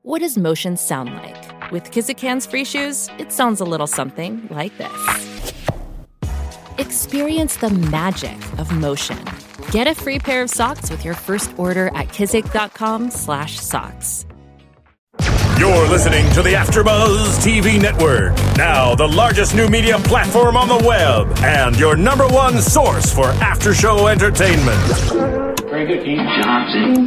What does motion sound like? With Kizikans free shoes, it sounds a little something like this. Experience the magic of motion. Get a free pair of socks with your first order at kizik.com/socks. You're listening to the AfterBuzz TV Network, now the largest new media platform on the web and your number one source for after-show entertainment. Very good, Keith Johnson.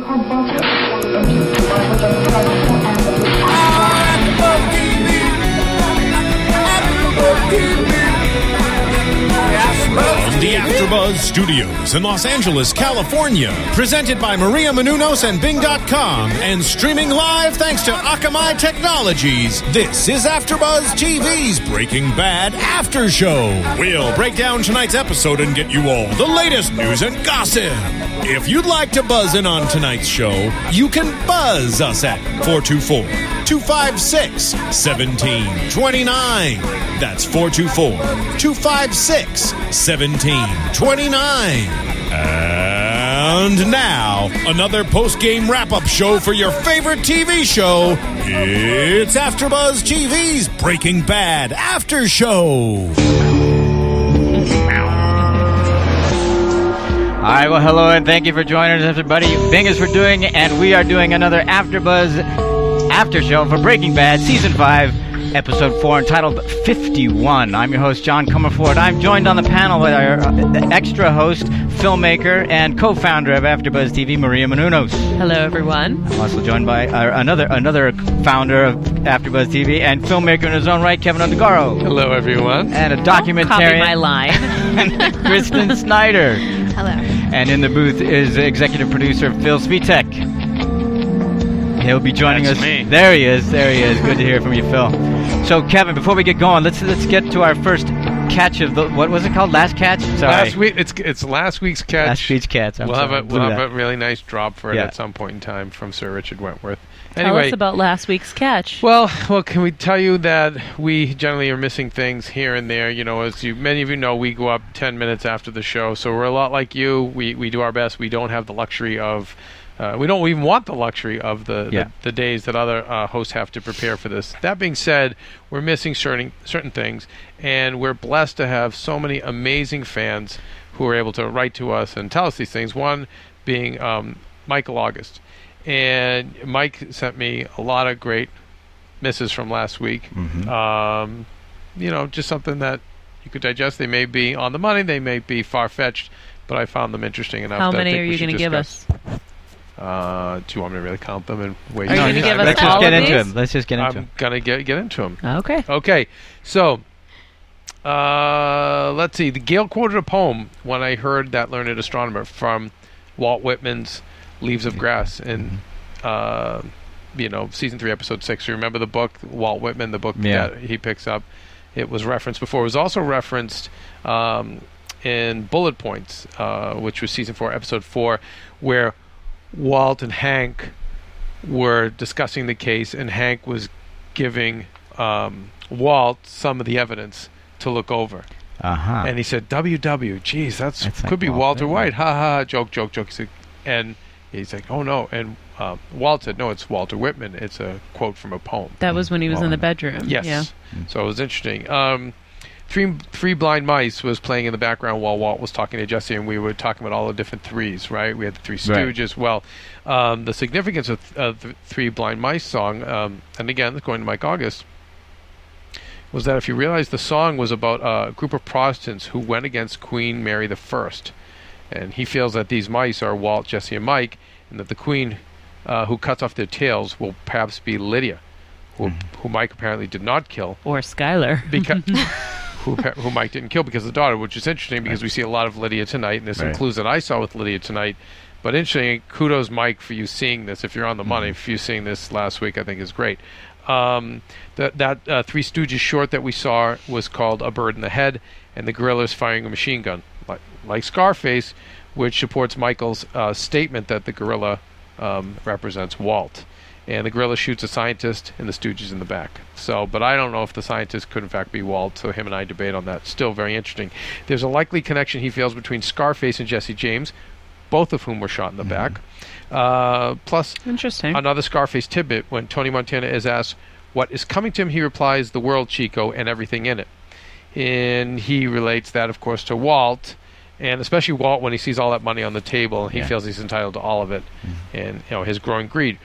From the AfterBuzz Studios in Los Angeles, California, presented by Maria Menounos and Bing.com, and streaming live thanks to Akamai Technologies, this is AfterBuzz TV's Breaking Bad After Show. We'll break down tonight's episode and get you all the latest news and gossip. If you'd like to buzz in on tonight's show, you can buzz us at 424-256-1729. That's 424-256-1729. And now, another post-game wrap-up show for your favorite TV show. It's AfterBuzz TV's Breaking Bad After Show. All right, well, hello, and thank you for joining us, everybody. Bing is for doing, and we are doing another AfterBuzz After Show for Breaking Bad Season 5, Episode 4, entitled 51. I'm your host, John Comerford. I'm joined on the panel by our extra host, filmmaker, and co-founder of AfterBuzz TV, Maria Menounos. Hello, everyone. I'm also joined by another founder of AfterBuzz TV and filmmaker in his own right, Kevin Undergaro. Hello, everyone. And a documentarian. Copy my line. Kristen Snyder. Hello. And in the booth is executive producer Phil Svitek. He'll be joining us. Me. There he is. Good to hear from you, Phil. So, Kevin, before we get going, let's get to our first catch of the, what was it called? Last catch? Sorry. Last week. It's last week's catch. Last week's catch. We'll have a really nice drop for it at some point in time from Sir Richard Wentworth. Anyway, tell us about last week's catch. Well, can we tell you that we generally are missing things here and there? You know, as many of you know, we go up 10 minutes after the show, so we're a lot like you. We do our best. We don't have the luxury of. We don't even want the luxury of the days that other hosts have to prepare for this. That being said, we're missing certain things, and we're blessed to have so many amazing fans who are able to write to us and tell us these things. One being Michael August. And Mike sent me a lot of great misses from last week. Mm-hmm. Just something that you could digest. They may be on the money, they may be far-fetched, but I found them interesting enough. How that many I think are you going to give us? Do you want me to really count them and wait? Are you going to give us Let's all just get of into these? them. Let's just get into them. I'm going to get into them. Okay. Okay, so let's see. Gail quoted a poem when I heard that learned astronomer from Walt Whitman's Leaves of Grass in season 3, episode 6. You remember the book, Walt Whitman, the book that he picks up? It was referenced before. It was also referenced in Bullet Points, which was season 4, episode 4, where Walt and Hank were discussing the case, and Hank was giving Walt some of the evidence to look over. Uh-huh. And he said, WW, geez, that could like be Walter Walter White. Ha ha, joke. He said, and he's like, oh no. And Walt said, no, it's Walter Whitman. It's a quote from a poem. That was when he was in the bedroom. Yes. Yeah. So it was interesting. Three Blind Mice was playing in the background while Walt was talking to Jesse, and we were talking about all the different threes, right? We had the Three Stooges. Right. Well, the significance of the Three Blind Mice song, and again, going to Mike August, was that if you realize the song was about a group of Protestants who went against Queen Mary I. And he feels that these mice are Walt, Jesse, and Mike, and that the queen who cuts off their tails will perhaps be Lydia, who Mike apparently did not kill. Or Skylar. Because who Mike didn't kill because of the daughter, which is interesting because we see a lot of Lydia tonight, and there's some clues that I saw with Lydia tonight. But interesting, kudos, Mike, for you seeing this. If you're on the money, for you seeing this last week, I think is great. That Three Stooges short that we saw was called A Bird in the Head, and the gorilla's firing a machine gun, like Scarface, which supports Michael's statement that the gorilla represents Walt. And the gorilla shoots a scientist, and the Stooges in the back. But I don't know if the scientist could in fact be Walt, so him and I debate on that. Still very interesting. There's a likely connection he feels between Scarface and Jesse James. both of whom were shot in the back. Plus, Interesting. another Scarface tidbit, when Tony Montana is asked what is coming to him, he replies, "The world, Chico, and everything in it." And he relates that, of course, to Walt, and especially Walt when he sees all that money on the table, he feels he's entitled to all of it, and his growing greed.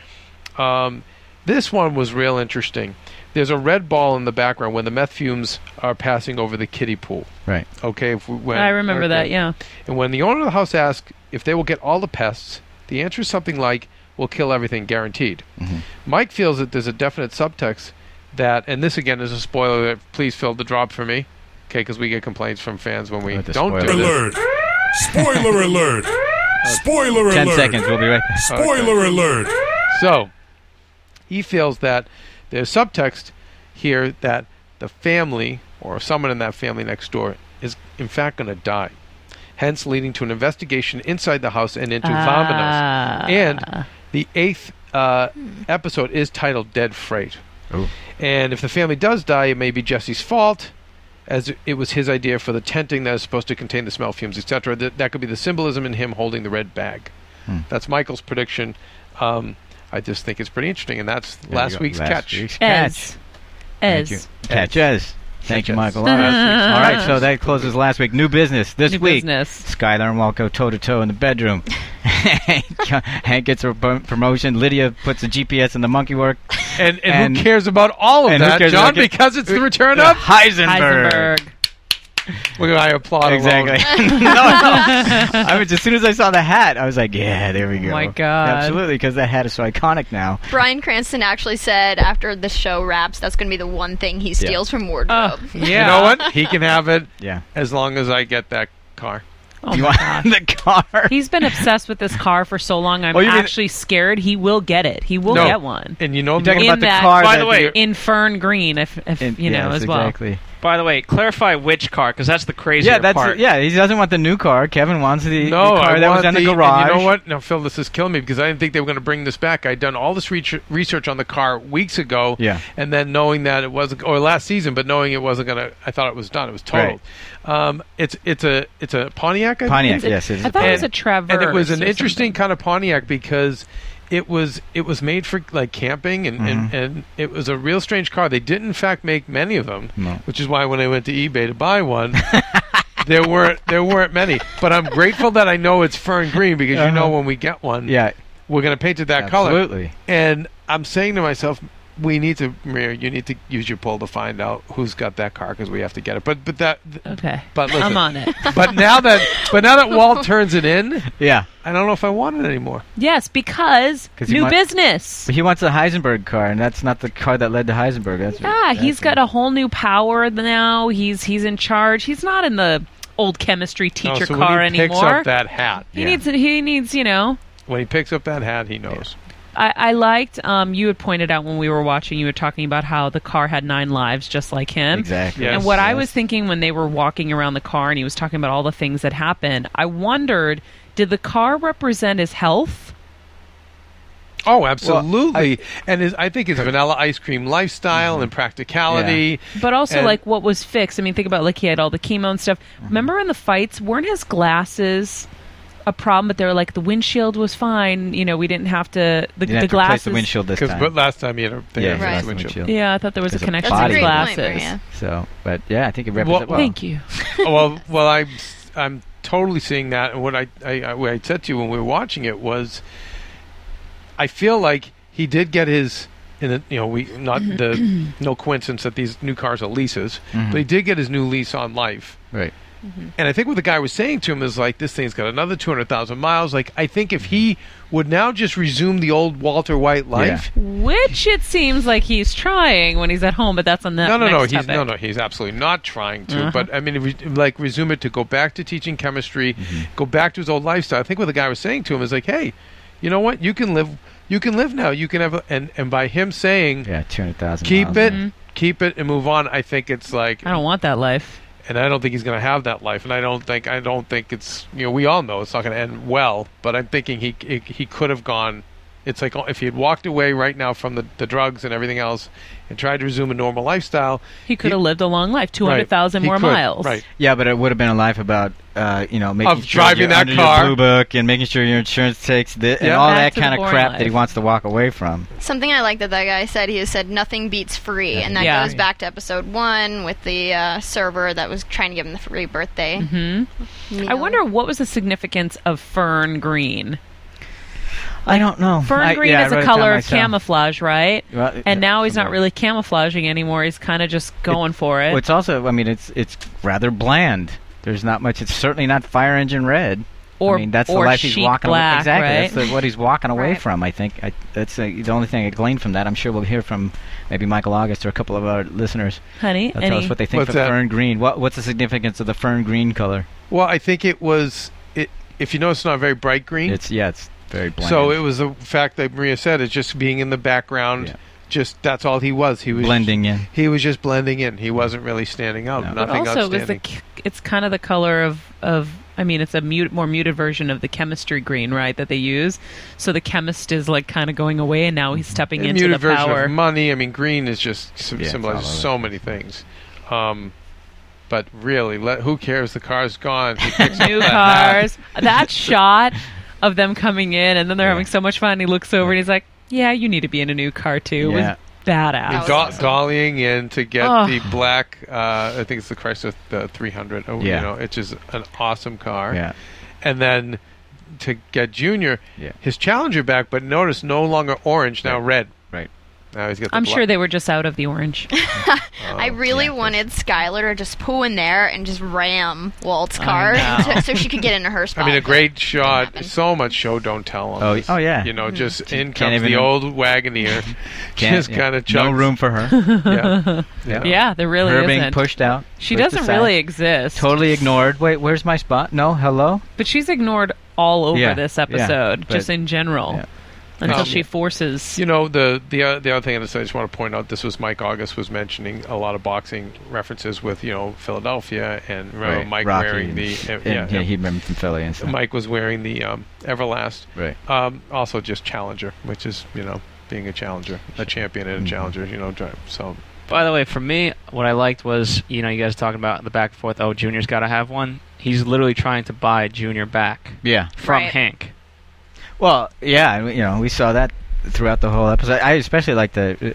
This one was real interesting. There's a red ball in the background when the meth fumes are passing over the kiddie pool. Right. Okay. I remember that, yeah. And when the owner of the house asks if they will get all the pests, the answer is something like, "We'll kill everything, guaranteed." Mike feels that there's a definite subtext that, and this again is a spoiler, that please fill the drop for me, okay, because we get complaints from fans when we With the don't do Alert! Spoiler alert! Spoiler alert! 10 seconds, we'll be right back. Spoiler alert! So, he feels that there's subtext here that the family, or someone in that family next door, is in fact going to die. Hence, leading to an investigation inside the house and into Vamonos. And the 8th episode is titled Dead Freight. Ooh. And if the family does die, it may be Jesse's fault, as it was his idea for the tenting that is supposed to contain the smell fumes, etc. That could be the symbolism in him holding the red bag. That's Michael's prediction. I just think it's pretty interesting, and that's last week's catch. Ez. Thank you. Catch Ez. Thank you, Ez. Michael. All right, so that closes last week. New business this New week. business. Skylar and Walco toe-to-toe in the bedroom. Hank gets a promotion. Lydia puts the GPS in the monkey work. And who cares about all of and who that, cares John? about Because it's the return of Heisenberg. Well, I applaud Exactly. alone. no. I was, as soon as I saw the hat, I was like, yeah, there we go. Oh my God. Absolutely, because that hat is so iconic now. Bryan Cranston actually said after the show wraps, that's going to be the one thing he steals from wardrobe. You know what? He can have it Yeah. as long as I get that car. Oh You my want God. the car? He's been obsessed with this car for so long. I'm Oh, you mean- actually scared he will get it. He will No. get one. And you know, You're talking In about the that- car. By that the way, you're- In fern green, if you know, yes, as well. Exactly. By the way, clarify which car, because that's the crazier Yeah, that's part. he doesn't want the new car. Kevin wants the no, car I that want was in the and garage. you know what? Now, Phil, this is killing me because I didn't think they were going to bring this back. I'd done all this research on the car weeks ago. Yeah. And then knowing that it wasn't, or last season, but knowing it wasn't going to, I thought it was done. It was totaled. It's a Pontiac. I think? Pontiac, yes. I thought it was a Traverse. And it was an or interesting something. kind of Pontiac because it was made for like camping and it was a real strange car. They did in fact make many of them, which is why when I went to eBay to buy one, there weren't many. But I'm grateful that I know it's fern green because you know when we get one, we're going to paint it that color. Absolutely. And I'm saying to myself, Maria, you need to use your poll to find out who's got that car because we have to get it. But Okay. But listen, I'm on it. But now that Walt turns it in, Yeah. I don't know if I want it anymore. Yes, because he new want- business. But he wants the Heisenberg car, and that's not the car that led to Heisenberg. He's got a whole new power now. He's in charge. He's not in the old chemistry teacher so car when he picks anymore. up that hat, He needs, you know. when he picks up that hat, he knows. I liked, you had pointed out when we were watching, you were talking about how the car had 9 lives just like him. Exactly. Yes. And what I was thinking when they were walking around the car and he was talking about all the things that happened, I wondered, did the car represent his health? Oh, absolutely. Well, I think his vanilla ice cream lifestyle and practicality. But also, And- like, what was fixed? I mean, think about, like, he had all the chemo and stuff. Remember in the fights, weren't his glasses a problem? But they were like, the windshield was fine. You know, we didn't have to... The You didn't have to replace glasses... the windshield this Because time. last time he had a thing Yeah, with Right. the windshield. Yeah, I thought there was a There's a connection That's to a his great point, glasses. Maria. So, but yeah, I think it represents well. Thank you. well, I'm totally seeing that. And what I said to you when we were watching it was, I feel like he did get his. No coincidence that these new cars are leases, but he did get his new lease on life. Right. And I think what the guy was saying to him is like, this thing's got another 200,000 miles. Like, I think if he would now just resume the old Walter White life. Which it seems like he's trying when he's at home, but that's on the He's absolutely not trying to. But I mean, resume it to go back to teaching chemistry, go back to his old lifestyle. I think what the guy was saying to him is like, hey, you know what? You can live now. You can have and by him saying, 200,000. keep it and move on. I think it's like, I don't want that life. and I don't think he's going to have that life. And I don't think it's, we all know it's not going to end well. But I'm thinking he could have gone It's like if he had walked away right now from the drugs and everything else and tried to resume a normal lifestyle, he could have lived a long life, 200,000 more miles. Right. Yeah, but it would have been a life about, making sure driving you're that under car. your blue book and making sure your insurance takes this and all Back that to kind the of boring crap life. that he wants to walk away from. Something I like that guy said, he said nothing beats free, and that Yeah. goes back to episode 1 with the server that was trying to give him the free birthday. Mm-hmm. I wonder what was the significance of fern green. I don't know. Fern green is a color of camouflage, right? Well, and now he's not really camouflaging anymore. He's kind of just going for it. Well, it's also, it's rather bland. There's not much. It's certainly not fire engine red. Or that's the or life he's chic walking black, away. Exactly, right? that's what he's walking away Right. from. I think that's the only thing I gleaned from that. I'm sure we'll hear from maybe Michael August or a couple of our listeners. Honey, They'll tell us what they think What's of that? fern green. What's the significance of the fern green color? Well, I think it was. If you notice, it's not very bright green. It's very bland. So it was the fact that Maria said it's just being in the background. Yeah. Just that's all he was. He was blending in. He was just blending in. He wasn't really standing out. No. But Nothing also, it was outstanding. it's kind of the color of. I mean, it's a more muted version of the chemistry green, right? That they use. So the chemist is like kind of going away, and now he's stepping A into muted the version power. of money. I mean, green is just it's all symbolizes over. so many things. But really, who cares? The car's gone. He picks up New that hat. cars. That shot of them coming in, and then they're having so much fun. He looks over and he's like, "Yeah, you need to be in a new car too." It Yeah. was badass. And dollying in to get Oh. the black, I think it's the Chrysler 300. Yeah. You know, it's just an awesome car. Yeah. And then to get Junior, Yeah. his Challenger back, but notice no longer orange, now red. Right. Now he's got. I'm sure they were just out of the orange. I really wanted Skylar to just pull in there and just ram Walt's I car know. so she could get into her spot. I mean, a great shot. happen. So much show don't tell on Oh, this. oh, yeah. You know, just in Can't comes even- the old Wagoneer. Just kind of chugs. no room for her. Yeah. Yeah. Yeah, there really her isn't. being pushed out. She pushed doesn't aside. really exist. Totally ignored. Wait, where's my spot? No, hello. But she's ignored all over Yeah, this yeah, episode, but- just in general, yeah. until Um, she forces. You know, the other thing I just want to point out, this was Mike August was mentioning a lot of boxing references with, Philadelphia, and remember Right. Mike Rocky wearing the and he remembered from Philly and stuff. Mike was wearing the Everlast. Right. Also just Challenger, which is, being a challenger, a champion and a challenger, so By the way, for me, what I liked was, you guys talking about the back and forth, oh, Junior's got to have one. He's literally trying to buy Junior back Yeah. from Right. Hank. Well, yeah, we saw that throughout the whole episode. I especially like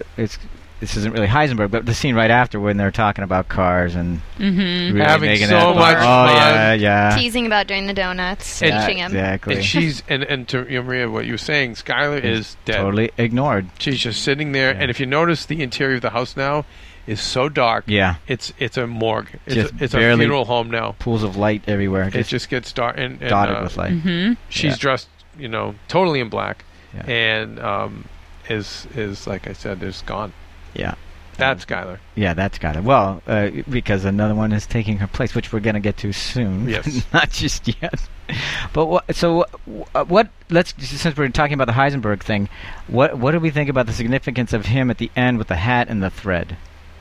this isn't really Heisenberg, but the scene right after when they're talking about cars and really Having making so that much oh, fun. yeah. Teasing about doing the donuts, And- teaching him. Exactly. and she's and to Maria, what you were saying, Skylar is dead. Totally ignored. She's just sitting there, Yeah. and if you notice, the interior of the house now is so dark. Yeah. It's a morgue. Just It's a barely- funeral home now. Pools of light everywhere. It just gets dark and dotted with light. Mm-hmm. She's Yeah. dressed, totally in black, Yeah. and is like I said, is gone. Yeah. That's Skylar. Yeah, that's got it. Well, because another one is taking her place, which we're going to get to soon. Yes. Not just yet. But what? Let's, since we're talking about the Heisenberg thing, what do we think about the significance of him at the end with the hat and the thread?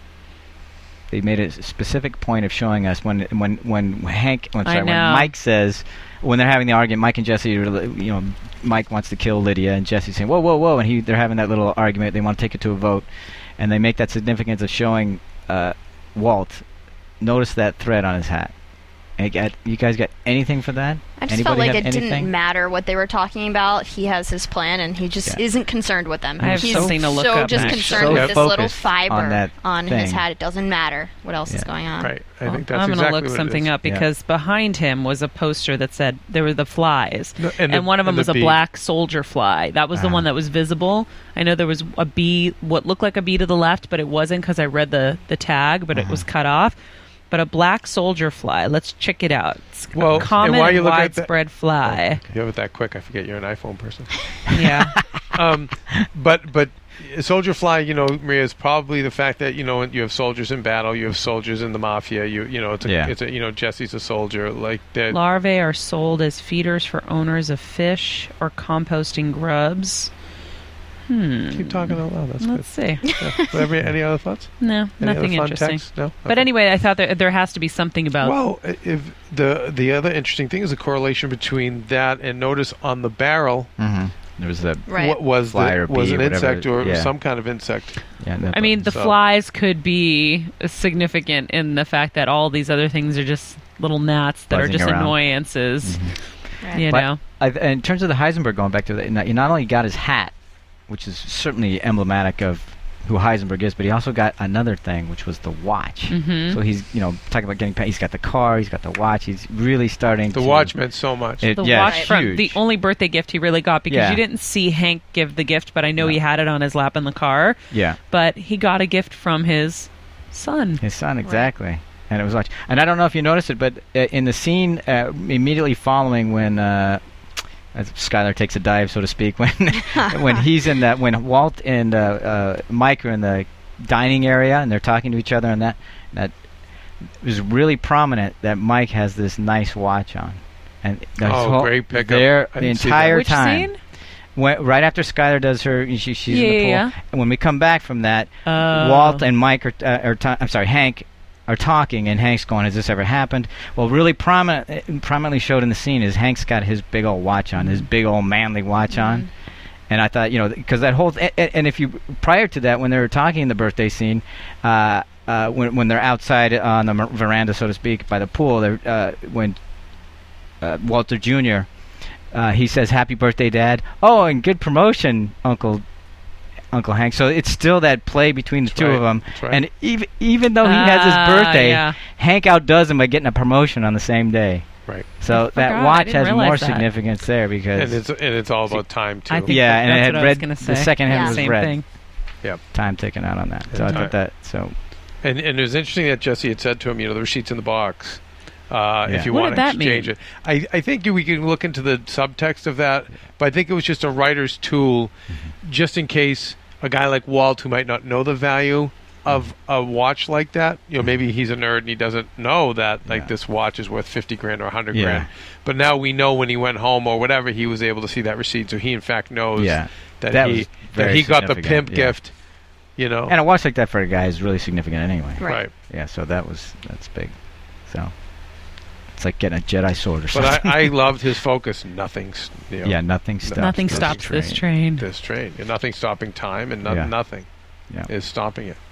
They made a specific point of showing us when Mike says, when they're having the argument, Mike and Jesse, Mike wants to kill Lydia, and Jesse's saying, whoa, whoa, whoa, and they're having that little argument. They want to take it to a vote, and they make that significance of showing Walt. Notice that thread on his hat. You guys got anything for that? I just Anybody felt like have it anything? didn't matter what they were talking about. He has his plan, and he just isn't concerned with them. I have He's something to look up, just actually. concerned So with this little focused fiber on that on his thing. hat. It doesn't matter what else is going on. Right. I think Well, that's I'm exactly gonna what look it something is. up because behind him was a poster that said there were the flies, No, and one of them the was a bee. black soldier fly. That was the one that was visible. I know there was a bee, what looked like a bee to the left, but it wasn't because I read the tag, but it was cut off. But a black soldier fly. Let's check it out. It's Well, a and common while and you look at that- widespread fly. You have it that quick. I forget you're an iPhone person. Yeah. But soldier fly, Maria, is probably the fact that you have soldiers in battle, you have soldiers in the mafia. It's a Jesse's a soldier like that. Larvae are sold as feeders for owners of fish or composting grubs. Keep talking out loud. That's Let's good. see. Yeah. Whatever, any other thoughts? No, Any nothing other fun interesting. texts? No. But anyway, I thought there has to be something about. Well, if the other interesting thing is the correlation between that and notice on the barrel, There was a Right. What was fly or was bee an or whatever. insect or Yeah. some kind of insect. Yeah, I mean, the So- flies could be significant in the fact that all these other things are just little gnats that are Buzzing just around. annoyances. Right. You But know. in terms of the Heisenberg, going back to that, you not only got his hat, which is certainly emblematic of who Heisenberg is, but he also got another thing, which was the watch. Mhm. So he's, talking about getting. He's got the car, he's got the watch. He's really starting. The to, watch meant so much. It- The yeah, watch it's from huge. the only birthday gift he really got, because Yeah. you didn't see Hank give the gift, but I know No. he had it on his lap in the car. Yeah, But he got a gift from his son. his son, exactly. And it was watch. And I don't know if you noticed it, but in the scene immediately following when. As Skylar takes a dive, so to speak, when he's in that, when Walt and Mike are in the dining area and they're talking to each other, and that it was really prominent that Mike has this nice watch on, and Great pickup. there I the didn't see entire that. Which time. scene? Right after Skylar does her, she's in the pool, Yeah. and when we come back from that, Walt and Mike Hank are talking, and Hank's going, "Has this ever happened?" Well, really prominently showed in the scene is Hank's got his big old watch on, his big old manly watch on. And I thought, because that whole and if you prior to that, when they were talking in the birthday scene, when they're outside on the veranda, so to speak, by the pool, when Walter Jr. He says, "Happy birthday, Dad!" Oh, and good promotion, Uncle Hank. So it's still that play between the two of them. That's right. And even though he has his birthday, yeah. Hank outdoes him by getting a promotion on the same day. Right. So forgot. I that watch didn't has realize more that. significance there because And it's all about time too. I think yeah, and that's it had what I was red. gonna The say. second head Yeah. was Same red. thing. Time ticking out on that. So I And thought that. So And it was interesting that Jesse had said to him, the receipt's in the box. If you What want did to that exchange mean? it, I think we can look into the subtext of that, but I think it was just a writer's tool, just in case a guy like Walt, who might not know the value of a watch like that, maybe he's a nerd and he doesn't know that this watch is worth $50 grand or $100 grand. But now we know when he went home or whatever, he was able to see that receipt, so he in fact knows that was very he got the significant, pimp yeah. gift. And a watch like that for a guy is really significant anyway. Right. Yeah. So that's big. So it's like getting a Jedi sword or something. But I loved his focus. Nothing's. Nothing stops. Nothing stops this train. This train. And nothing's stopping time, and nothing is stopping it.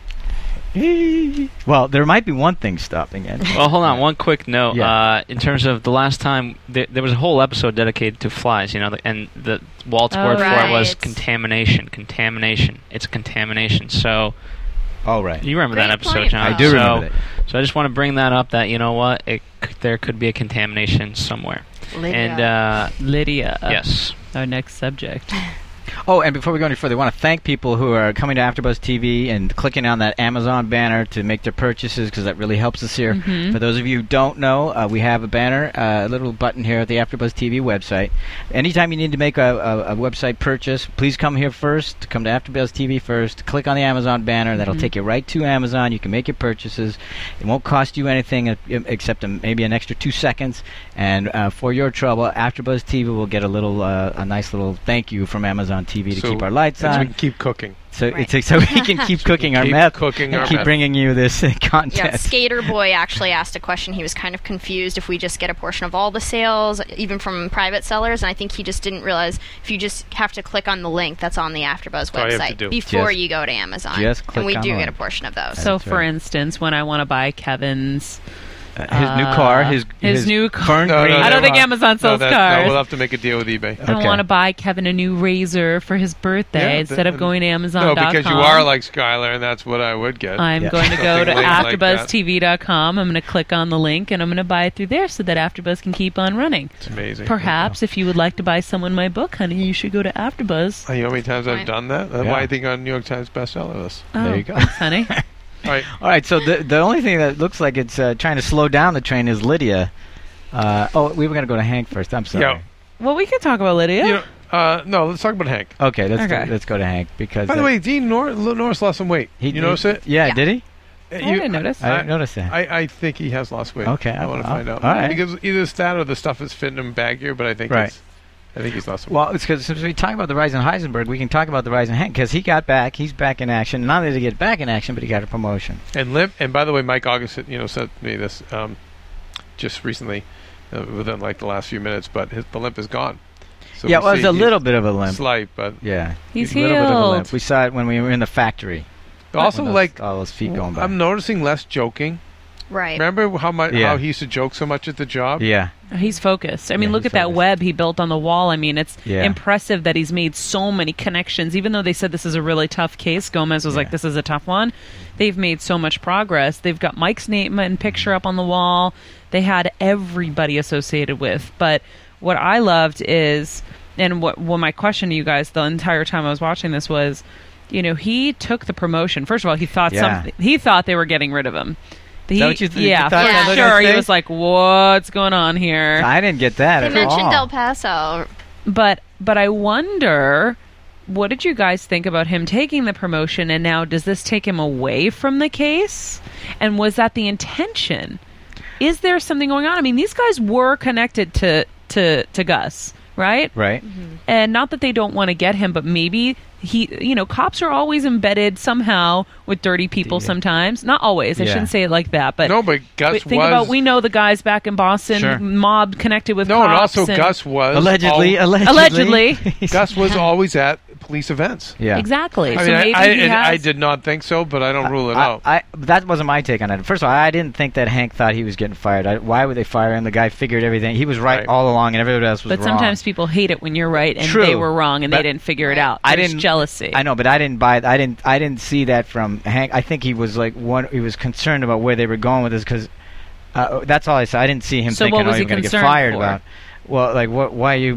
Well, there might be one thing stopping it. Well, hold on. One quick note. Yeah. In terms of the last time, there was a whole episode dedicated to flies. And the Walt's word for it was Right. contamination. Contamination. It's contamination. So. Oh, right. You remember Great that episode, point, John? I do remember that. So I just want to bring that up. That there could be a contamination somewhere. Lydia. And Lydia. yes. Our next subject. Oh, and before we go any further, I want to thank people who are coming to AfterBuzz TV and clicking on that Amazon banner to make their purchases, because that really helps us here. Mhm. For those of you who don't know, we have a banner, a little button here at the AfterBuzz TV website. Anytime you need to make a website purchase, please come here first. Come to AfterBuzz TV first. Click on the Amazon banner. That'll take you right to Amazon. You can make your purchases. It won't cost you anything except maybe an extra 2 seconds. And for your trouble, AfterBuzz TV will get a nice little thank you from Amazon TV to keep our lights So we on. can keep cooking. So so we can keep cooking our Keep meth. cooking and our keep meth. bringing you this content. Yeah, Skater Boy actually asked a question. He was kind of confused if we just get a portion of all the sales, even from private sellers, and I think he just didn't realize if you just have to click on the link that's on the AfterBuzz all you have to website do. before Just- you go to Amazon. just click and we on do the get a link. portion of those. So, That's for right. instance, when I want to buy Kevin's His new car, his new car. burnt green. I don't think never- Amazon sells no, cars. we'll have to make a deal with eBay. I Okay. want to buy Kevin a new razor for his birthday Yeah, instead of going to Amazon.com. No, because you are like Skylar, and that's what I would get. I'm Yeah. going to go to Something like that. AfterBuzzTV.com. I'm going to click on the link, and I'm going to buy it through there so that AfterBuzz can keep on running. It's amazing. Perhaps if you would like to buy someone my book, honey, you should go to AfterBuzz. You know how many times I've Fine. done that? That's why I think on New York Times bestseller list. There you go. Thanks, honey. All right. All right, so the only thing that looks like it's trying to slow down the train is Lydia. We were going to go to Hank first. I'm sorry. Yeah. Well, we can talk about Lydia. No, let's talk about Hank. Okay, Okay. let's go to Hank because. By the way, Dean Norris lost some weight. You notice it? Yeah, Yeah. did he? I didn't notice. I didn't notice that. I think he has lost weight. Okay, I want to find out. all right. Because either it's that or the stuff is fitting him baggier, but I think Right. I think he's lost some weight. Well, it's because since we talk about the rise in Heisenberg, we can talk about the rise in Hank because he got back. He's back in action. Not only did he get back in action, but he got a promotion. And limp. And by the way, Mike August, said to me this just recently, within like the last few minutes. But the limp is gone. So Yeah, we well, it was see a he's little bit of a limp. Slight, but Yeah, He's a little bit of a healed. limp. We saw it when we were in the factory. also When those- like all those feet going by. I'm noticing less joking. Right. Remember how much Yeah. how he used to joke so much at the job? Yeah, He's focused. I mean, Yeah, look he's at that focused. web he built on the wall. I mean, it's Yeah. impressive that he's made so many connections. Even though they said this is a really tough case, Gomez was like, Yeah. this is a tough one. They've made so much progress. They've got Mike's name and picture up on the wall. They had everybody associated with. But what I loved is, and what my question to you guys the entire time I was watching this was, he took the promotion. First of all, he thought Yeah. he thought they were getting rid of him. Is that what you yeah, you thought Yeah. that looked sure. like? He was like, "What's going on here?" I didn't get that They at mentioned all. El Paso. But I wonder, what did you guys think about him taking the promotion? And now, does this take him away from the case? And was that the intention? Is there something going on? I mean, these guys were connected to Gus, right? Right. And not that they don't want to get him, but maybe cops are always embedded somehow with dirty people sometimes. Not always. I Yeah. shouldn't say it like that. But No, but Gus think was about, we know the guys back in Boston, Sure. mob connected with no, and cops. also Gus was Allegedly. Gus was always at police events. Yeah. Exactly. I So mean, maybe I, he and has... I did not think so, but I don't rule it out. That wasn't my take on it. First of all, I didn't think that Hank thought he was getting fired. Why would they fire him? The guy figured everything. He was right all along, and everybody else was But wrong. sometimes people hate it when you're right and True. they were wrong and But they didn't figure it out. I There's didn't- jealousy. I know, but I didn't buy. I didn't see that from Hank. I think he was like he was concerned about where they were going with this because that's all I saw. I didn't see him So thinking, what was "Oh, he you're going to get concerned fired for? about." Well, like what?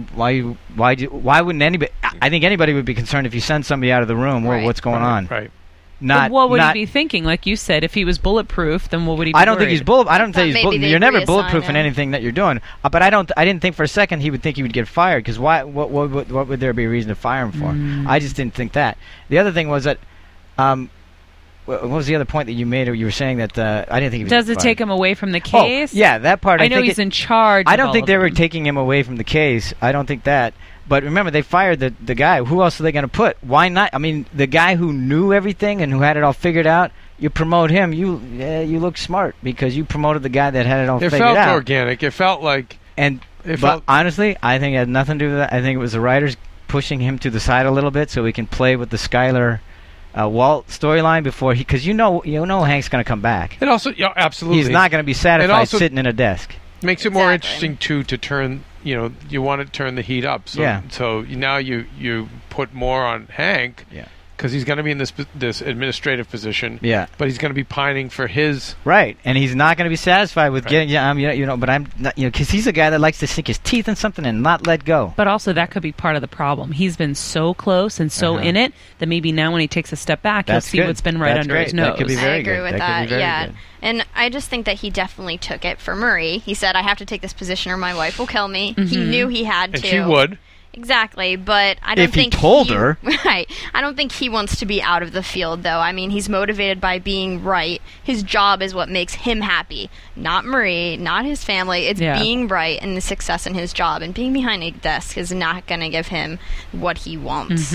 Why wouldn't anybody? I think anybody would be concerned if you send somebody out of the room. Well, Right. what's going on? Right. But what would he be thinking? Like you said, if he was bulletproof, then what would he be I don't think he's worried? I don't thought think he's maybe bulletproof. they'd You're never reassign bulletproof in him. anything that you're doing. But I didn't think for a second he would think he would get fired because why? What would there be a reason to fire him for? I just didn't think that. The other thing was that. What was the other point that you made? You were saying that I didn't think he was. Does it fired. take him away from the case? Oh, yeah, that part. I know think he's in charge. I of don't all think of they were them. taking him away from the case. I don't think that. But remember, they fired the guy. Who else are they going to put? Why not? I mean, the guy who knew everything and who had it all figured out. You promote him. You look smart because you promoted the guy that had it all It figured felt out. organic. It felt like And it but felt honestly, I think it had nothing to do with that. I think it was the writers pushing him to the side a little bit so he can play with the Skyler Walt storyline before because you know Hank's going to come back. it also absolutely He's not going to be satisfied also- sitting in a desk. makes it more Exactly. interesting too to turn. You want to turn the heat up. So, Yeah. So now you put more on Hank. Yeah. Because he's going to be in this administrative position. Yeah. But he's going to be pining for his. Right, and he's not going to be satisfied with Right. getting, but I'm not, because he's a guy that likes to sink his teeth in something and not let go. But also, that could be part of the problem. He's been so close and so in it that maybe now when he takes a step back, he'll That's see good. what's been right That's under great. his That nose. could be I very agree good. with That could that. be very Yeah. good. And I just think that he definitely took it for Murray. He said, I have to take this position or my wife will kill me. He knew he had And to. she would. Exactly, but I don't If he think told her. Right. I don't think he wants to be out of the field, though. I mean, he's motivated by being right. His job is what makes him happy, not Marie, not his family. It's Yeah. being right and the success in his job. And being behind a desk is not going to give him what he wants.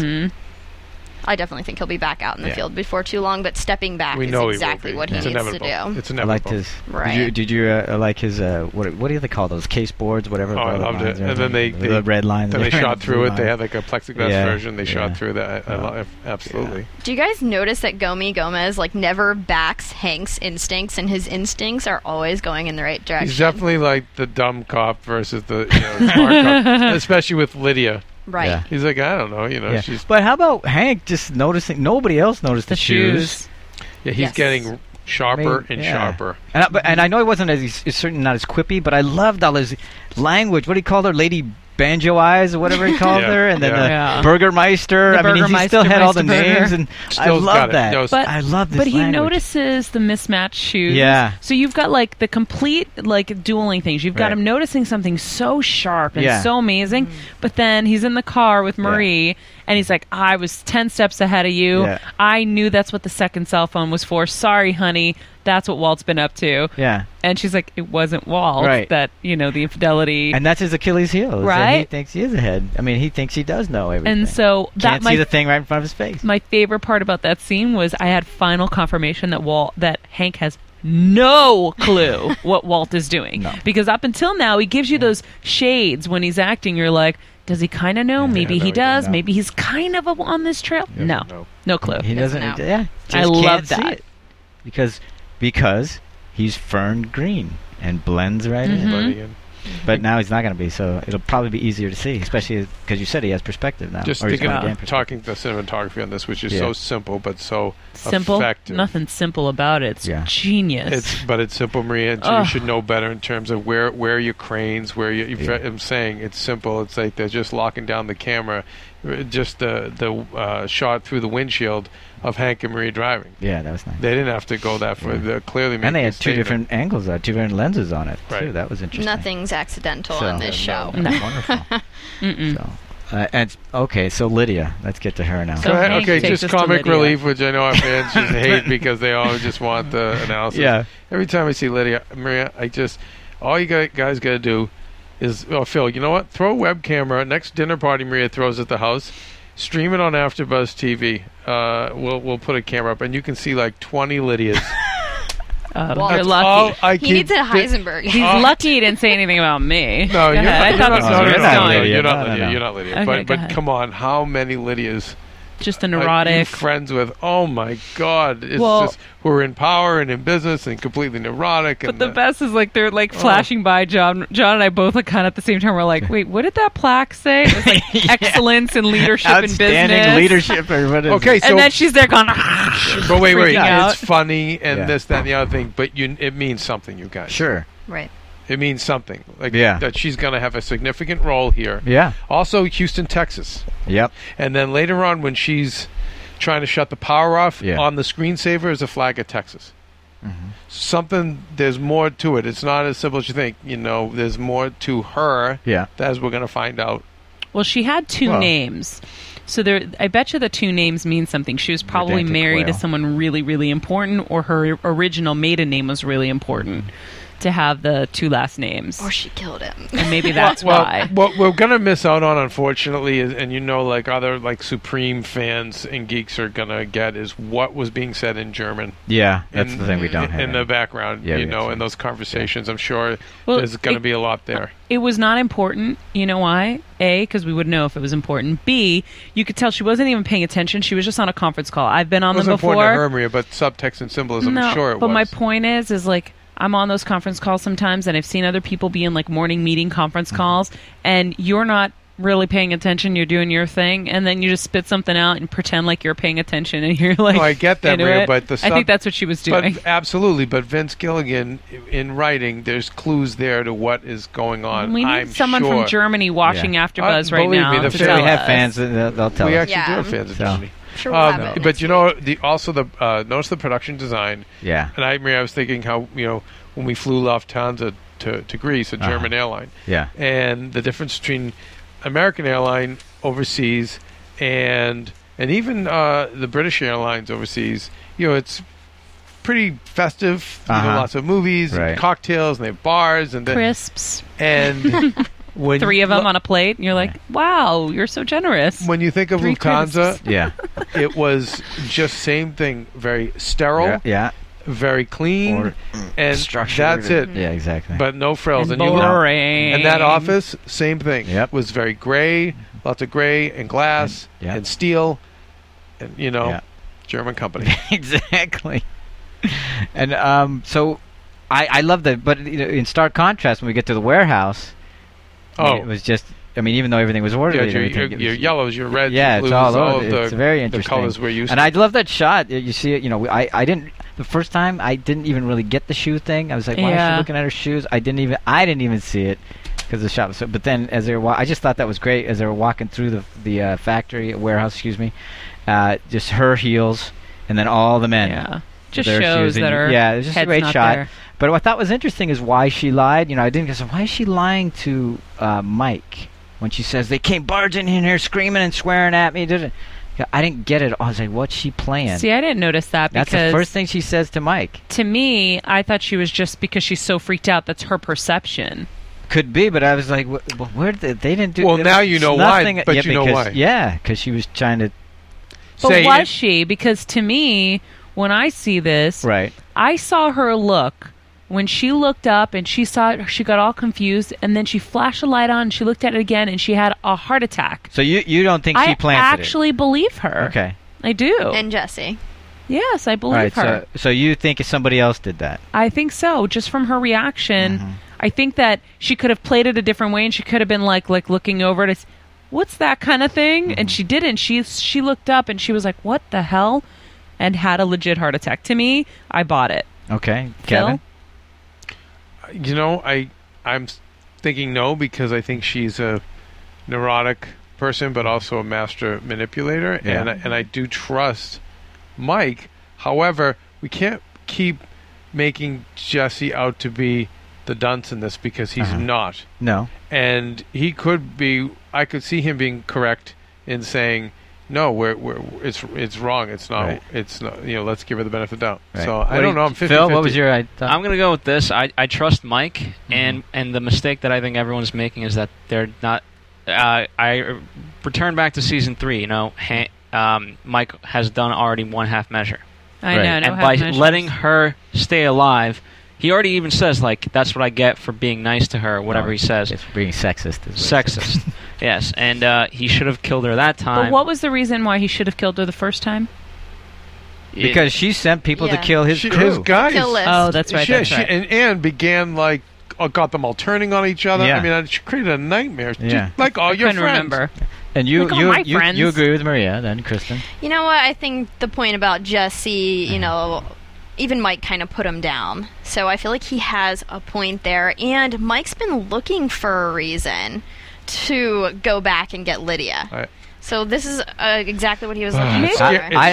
I definitely think he'll be back out in the Yeah. field before too long, but stepping back We is know exactly he will what be. he It's needs inevitable. to do. It's I inevitable. liked his. Right. Did you like his? What do they call those case boards? Whatever. Oh, I the loved lines it. are. And then they the red lines. Then they there, shot the through blue it. They line. had like a plexiglass Yeah, version. They yeah. shot through that. I love absolutely. Do you guys notice that Gomez never backs Hank's instincts, and his instincts are always going in the right direction? He's definitely like the dumb cop versus the smart cop, especially with Lydia. right. Yeah. He's like, I don't know, Yeah. she's But how about Hank just noticing? Nobody else noticed The shoes. he's Yes. getting sharper and Yeah. sharper. And I know he wasn't he's certainly not as quippy, but I loved all his language. What do you call her, Lady Banjo Eyes or whatever he called Yeah. her, and then Yeah. the Yeah. Burgermeister. The I mean, he Burgermeister, still had all the Meister Burger. names, and I Still's love got it. that. No, But I love this But he language. notices the mismatched shoes. Yeah. So you've got like the complete dueling things. You've got Right. him noticing something so sharp and Yeah. so amazing, but then he's in the car with Marie and he's like, I was 10 steps ahead of you. Yeah. I knew that's what the second cell phone was for. Sorry, honey. That's what Walt's been up to. Yeah, And she's like, it wasn't Walt. Right. That, the infidelity. and that's his Achilles heel. is that He Right? thinks he is ahead. I mean, he thinks he does know everything. And so that can't see the thing right in front of his face. my favorite part about that scene was I had final confirmation that Hank has no clue what Walt is doing. No. Because up until now, he gives you those shades when he's acting. You're like, Does he kind of know? Maybe he does. know. Maybe he's kind of on this trail. No clue. He doesn't. know. Yeah, just I love can't see that. it. because he's fern green and blends right in. But now he's not going to be, so it'll probably be easier to see, especially because you said he has perspective now. Just or he's thinking gonna gain about perspective. talking the cinematography on this, which is so simple but so Simple. effective. Nothing simple about it. It's genius. But it's simple, Maria. And you should know better in terms of where your cranes, where you. I'm saying it's simple. It's like they're just locking down the camera, just the shot through the windshield of Hank and Maria driving. Yeah, that was nice. They didn't have to go that far. They're clearly making and they had a two statement. different angles, two different lenses on it too. That was interesting. Nothing's accidental So- on this show. Wonderful. So, and okay, so Lydia, let's get to her now. So Hank Okay, takes just us to comic Lydia. relief, which I know our fans just hate because they all just want the analysis. Yeah. Every time I see Lydia, Maria, all you guys got to do is, Phil, you know what? Throw a web camera next dinner party Maria throws at the house. Stream it on AfterBuzz TV. We'll put a camera up, and you can see like 20 Lydias. Well, You're lucky. He needs a Heisenberg. He's lucky he didn't say anything about me. No, Go you're ahead. not. I thought this was you're where not it's going. Lydia. You're not No, Lydia. no. You're not Lydia. Okay, go but ahead. come on, how many Lydias? Just a Are you neurotic. friends with? Oh my God! It's Well- just who are in power and in business and completely neurotic. But and the best is like they're like flashing by. John and I both like kind of at the same time. We're like, wait, what did that plaque say? It was like excellence in leadership in Outstanding business. leadership, or what is Okay, it? so And then she's there going, but wait, freaking out. it's funny and Yeah. this, that, and the other thing. But it means something, you guys. Sure. Right. It means something. Like Yeah. that she's going to have a significant role here. Yeah. Also, Houston, Texas. Yep. And then later on, when she's trying to shut the power off, Yeah. on the screensaver is a flag of Texas. There's more to it. It's not as simple as you think. There's more to her. Yeah. As we're going to find out. well, she had two Well. names. So I bet you the two names mean something. She was probably Vedanta married to Quayle. someone really, really important, or her original maiden name was really important to have the two last names. Or she killed him. And maybe that's Well, why. what we're going to miss out on, unfortunately, is, and like other like Supreme fans and geeks are going to get, is what was being said in German. Yeah, that's the thing we don't have. in the background. Yeah, we in those conversations. I'm sure Well, there's going to be a lot there. It was not important. You know why? A, because we would know if it was important. B, you could tell she wasn't even paying attention. She was just on a conference call. I've been on It was them important to before. her, Maria, but subtext and symbolism, No, I'm sure it but was. my point is like I'm on those conference calls sometimes, and I've seen other people be in like morning meeting conference calls, and you're not really paying attention. You're doing your thing, and then you just spit something out and pretend like you're paying attention, and you're like, No, I get that, into Maria, it. but the I think that's what she was doing. But absolutely, but Vince Gilligan, in writing, there's clues there to what is going on. We need I'm someone sure. from Germany watching AfterBuzz right believe now. me, the to fan- tell we have us. fans. They'll tell We us. actually do Yeah. have fans of So- Germany. Sure we'll have it But next you know, notice the production design. Yeah. And I was thinking how when we flew Lufthansa to Greece, a German airline. Yeah. And the difference between American airline overseas and even the British airlines overseas, it's pretty festive. Lots of movies, Right. and cocktails, and they have bars and Crisps. and when 3 of them on a plate, and you're like, wow, you're so generous. when you think of 3 Lufthansa, crisps. Yeah. it was just same thing, very sterile, Yeah. very clean, Or and structured. that's it. Yeah, exactly. But no frills. And you look- boring. And that office, same thing. Yep. Was very gray, lots of gray and glass And- yeah. and steel, and Yeah. German company. Exactly. And so I love that, but in stark contrast, when we get to the warehouse, it was just. I mean, even though everything was orderly, Yeah, and everything, your yellows, your reds, yeah, your it's blues, all all over. of the, It's very the interesting. colors we're used and to. I love that shot. You see it. I didn't. The first time, I didn't even really get the shoe thing. I was like, why is Yeah. she looking at her shoes? I didn't even see it because the shot was so. But then, as they were, I just thought that was great as they were walking through the factory warehouse. Excuse me, just her heels, and then all the men. Yeah. Just their shows shoes, and that are yeah, it was just a head's great not shot. there. But what I thought was interesting is why she lied. I didn't guess why is she lying to Mike when she says they came barging in here screaming and swearing at me. I didn't get it. I was like, what's she playing? See, I didn't notice that That's because the first thing she says to Mike. to me, I thought she was just because she's so freaked out. That's her perception. Could be, but I was like, where did they didn't do? Well, it now was you know why, nothing- but yeah, you know because- why. Yeah, because she was trying to. But Say was it- she? Because to me, when I see this, Right. I saw her look when she looked up and she saw it, she got all confused, and then she flashed a light on, and she looked at it again, and she had a heart attack. So you don't think she planted I actually believe her. Okay. I do. And Jesse. Yes, I believe her. So you think somebody else did that? I think so, just from her reaction. Mm-hmm. I think that she could have played it a different way, and she could have been like looking over it. What's that kind of thing? Mm-hmm. And she didn't. She looked up, and she was like, what the hell? And had a legit heart attack. To me, I bought it. Okay. Phil? Kevin? You know, I'm thinking no, because I think she's a neurotic person, but also a master manipulator, Yeah. and I do trust Mike. However, we can't keep making Jesse out to be the dunce in this, because he's not. No. And he could be. I could see him being correct in saying, no, it's wrong. It's not. Right. It's not. Let's give her the benefit of the doubt. Right. So I don't know. I'm 50-50. Phil, what was your thought? I'm going to go with this. I trust Mike, and the mistake that I think everyone's making is that they're not. I return back to season 3. Mike has done already one half measure. I know. No and half by measures. letting her stay alive, he already even says, like, that's what I get for being nice to her, whatever he says. It's being sexist. Sexist. Yes, and he should have killed her that time. But what was the reason why he should have killed her the first time? Because she sent people to kill his crew. His guys. Kill list. Oh, that's right. That's right. And began got them all turning on each other. Yeah. I mean, she created a nightmare. Yeah. Like all your couldn't friends. remember. And you Like all my friends. you agree with Maria, then, Kristen? You know what? I think the point about Jesse, even Mike kind of put him down. So I feel like he has a point there. And Mike's been looking for a reason to go back and get Lydia. Right. So this is exactly what he was looking Maybe for.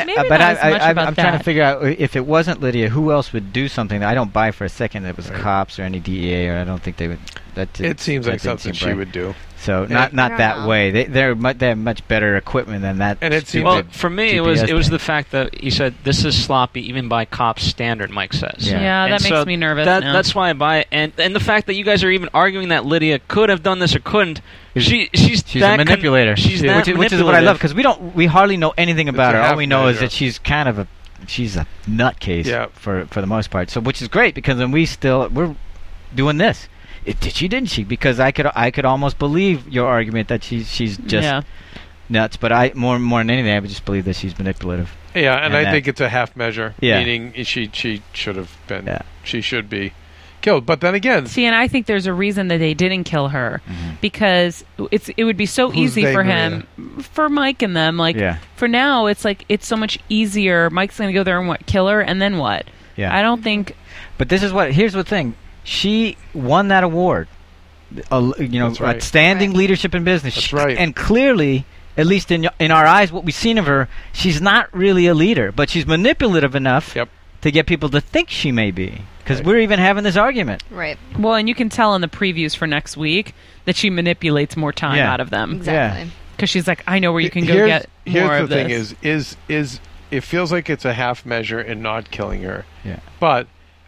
I'm trying to figure out, if it wasn't Lydia, who else would do something that I don't buy for a second that was cops or any DEA, or I don't think they would. It seems like something she would do. So Yeah. not I that don't know. way. They have much better equipment than that. And it seems Well, like for me, it GPS was thing. the fact that he said this is sloppy, even by cops' standard. Mike says. Yeah. Yeah, that And makes me nervous now. That's why I buy it, and the fact that you guys are even arguing that Lydia could have done this or couldn't. She's a manipulator. She's that which is what I love, because we hardly know anything about her. All we know is half-measure. that she's a nutcase Yeah. for the most part. So which is great, because then we're doing this. Didn't she? Because I could almost believe your argument that she's just nuts. But I more than anything, I would just believe that she's manipulative. Yeah, and I that- think it's a half measure. Yeah. Meaning she should have been. Yeah. She should be killed. But then again, See, and I think there's a reason that they didn't kill her, because it would be so Who's easy they, for Maria? him, for Mike and them. Like, Yeah. for now, it's like it's so much easier. Mike's going to go there and kill her, and then what? Yeah. I don't think. But here's the thing. She won that award. That's right. Outstanding leadership in business. That's right. And clearly, at least in our eyes, what we've seen of her, she's not really a leader, but she's manipulative enough to get people to think she may be. Because we're even having this argument. Right. Well, and you can tell in the previews for next week that she manipulates more time Yeah. out of them. Exactly. Because she's like, I know where you can go here's, get here's more the of thing this. is it feels like it's a half measure in not killing her. Yeah. But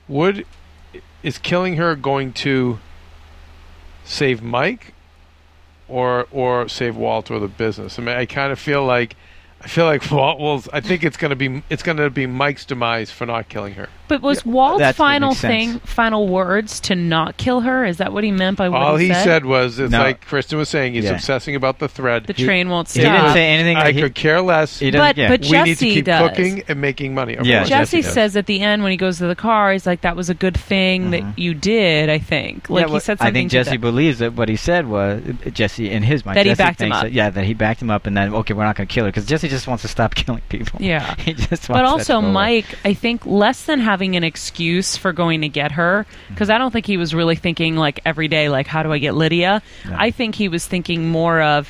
is killing her going to save Mike or save Walt or the business? I mean, I kind of feel like Walt I think it's going to be Mike's demise for not killing her. But was Walt's that final makes sense. final words to not kill her? Is that what he meant by what All he he said was, it's No. like Kristen was saying, he's Yeah. obsessing about the thread. The train won't He didn't stop. say anything. I could care less. He doesn't- But yeah. but We need to Jesse keep does. cooking and making money. Yeah, Of course. Jesse does. says at the end when he goes to the car, he's like, "That was a good thing that you did." I think, like he said something. I think to Jesse that. believes that what he said was Jesse in his mind That he Jesse backed him thinks up. that he backed him up, and then okay, we're not going to kill her because Jesse just wants to stop killing people. Yeah. He just wants But that also, to go away. Mike, I think less than having an excuse for going to get her, because I don't think he was really thinking like every day, like, how do I get Lydia? No. I think he was thinking more of,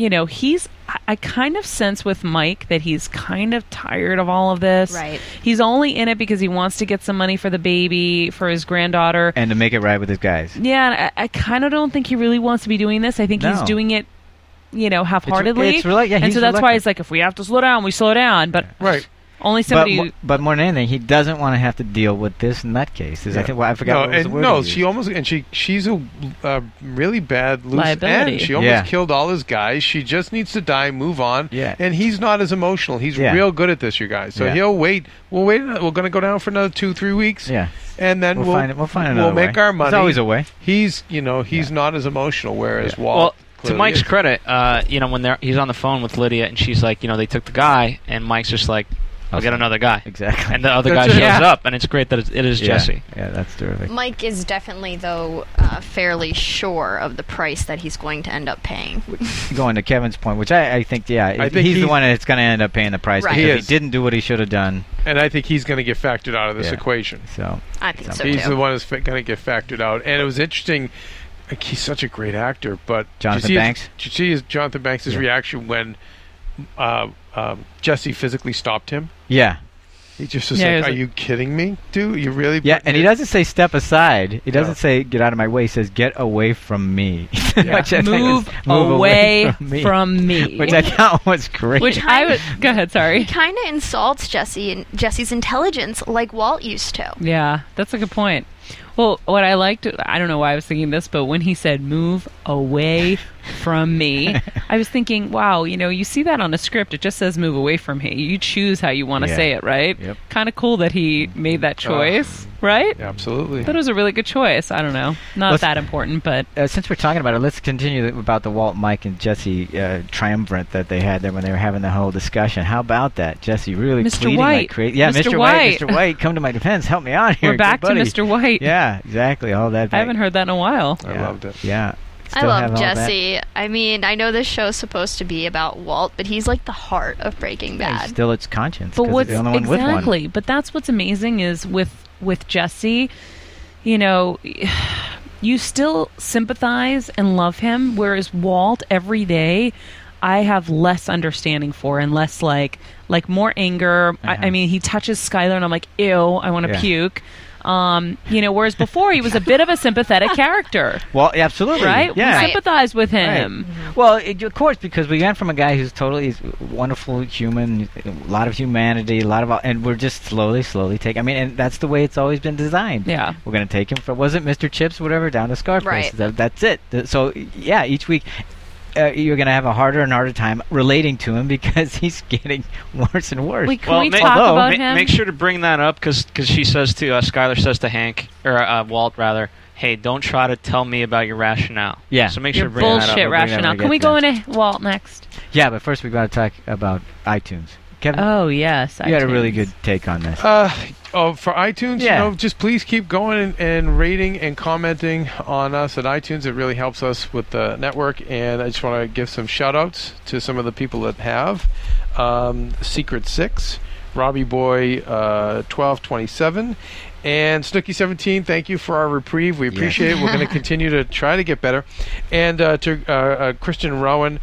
I kind of sense with Mike that he's kind of tired of all of this. Right. He's only in it because he wants to get some money for the baby, for his granddaughter. and to make it right with his guys. Yeah, and I kind of don't think he really wants to be doing this. I think he's No. doing it, half-heartedly. It's yeah, and he's so that's why reluctant. he's like, if we have to slow down, we slow down. But Right. Only somebody. But more than anything, he doesn't want to have to deal with this nutcase. I think I forgot. What was the word he used. She's a really bad loose liability. end. She almost killed all his guys. She just needs to die, move on. Yeah. And he's not as emotional. He's real good at this, you guys. So he'll wait. We'll wait. We're going to go down for another 2-3 weeks. Yeah. And then we'll find another we'll make our money. There's always a way. He's not as emotional, whereas Walt. Well, to Mike's credit, when he's on the phone with Lydia and she's like, they took the guy, and Mike's just like, I'll get another guy. Exactly. And the other guy shows up, and it's great that it is Jesse. Yeah, that's terrific. Mike is definitely, though, fairly sure of the price that he's going to end up paying. Going to Kevin's point, which I think, he's the one that's going to end up paying the price because he didn't do what he should have done. And I think he's going to get factored out of this equation. So I think so, he's too. the one that's going to get factored out. And it was interesting. He's such a great actor, but Jonathan Banks? Did you see Jonathan Banks' reaction when Jesse physically stopped him? Yeah. He just was like, are you kidding me, dude? You really? Yeah, and he doesn't say step aside. He doesn't say get out of my way. He says get away from me. Move away from me. Which I thought was great. Go ahead, sorry. He kind of insults Jesse's intelligence like Walt used to. Yeah, that's a good point. Well, what I liked, I don't know why I was thinking this, but when he said, move away from me, I was thinking, wow, you see that on a script. It just says move away from me. You choose how you want to say it, right? Yep. Kind of cool that he made that choice, right? Absolutely. I thought it was a really good choice. I don't know. Not that important, but... since we're talking about it, let's continue about the Walt, Mike, and Jesse triumvirate that they had there when they were having the whole discussion. How about that? Jesse really Mr. pleading White. like crazy. Yeah, Mr. White. Mr. White, come to my defense. Help me out here. We're back to Mr. White. Yeah, exactly. All that. I haven't heard that in a while. I loved it. Yeah. I love Jesse. I mean, I know this show's supposed to be about Walt, but he's like the heart of Breaking Bad. He's still its conscience. But what's the only one with one. But that's what's amazing is with Jesse, you still sympathize and love him, whereas Walt every day I have less understanding for and less like more anger. I mean, he touches Skylar and I'm like, ew, I want to puke. Whereas before he was a bit of a sympathetic character. Well, absolutely. Right? Yeah. We sympathized with him. Right. Well, of course, because we went from a guy who's totally wonderful human, a lot of humanity, and we're just slowly taking. I mean, and that's the way it's always been designed. Yeah. We're going to take him from, was it Mr. Chips, whatever, down to Scarface. Right. That's it. So, yeah, each week... you're going to have a harder and harder time relating to him because he's getting worse and worse. Can we talk about him? Make sure to bring that up because she says to Skylar says to Hank or Walt rather, hey, don't try to tell me about your rationale. Yeah. So make sure your to bring that up. bullshit rationale. Can we go into Walt next? Yeah, but first we've got to talk about iTunes. Kevin? Oh yes, you had a really good take on this. For iTunes, just please keep going and rating and commenting on us at iTunes. It really helps us with the network. And I just want to give some shout outs to some of the people that have. Secret 6, Robbie Boy 1227, and Snooki17. Thank you for our reprieve. We appreciate it. We're going to continue to try to get better. And to Christian Rowan,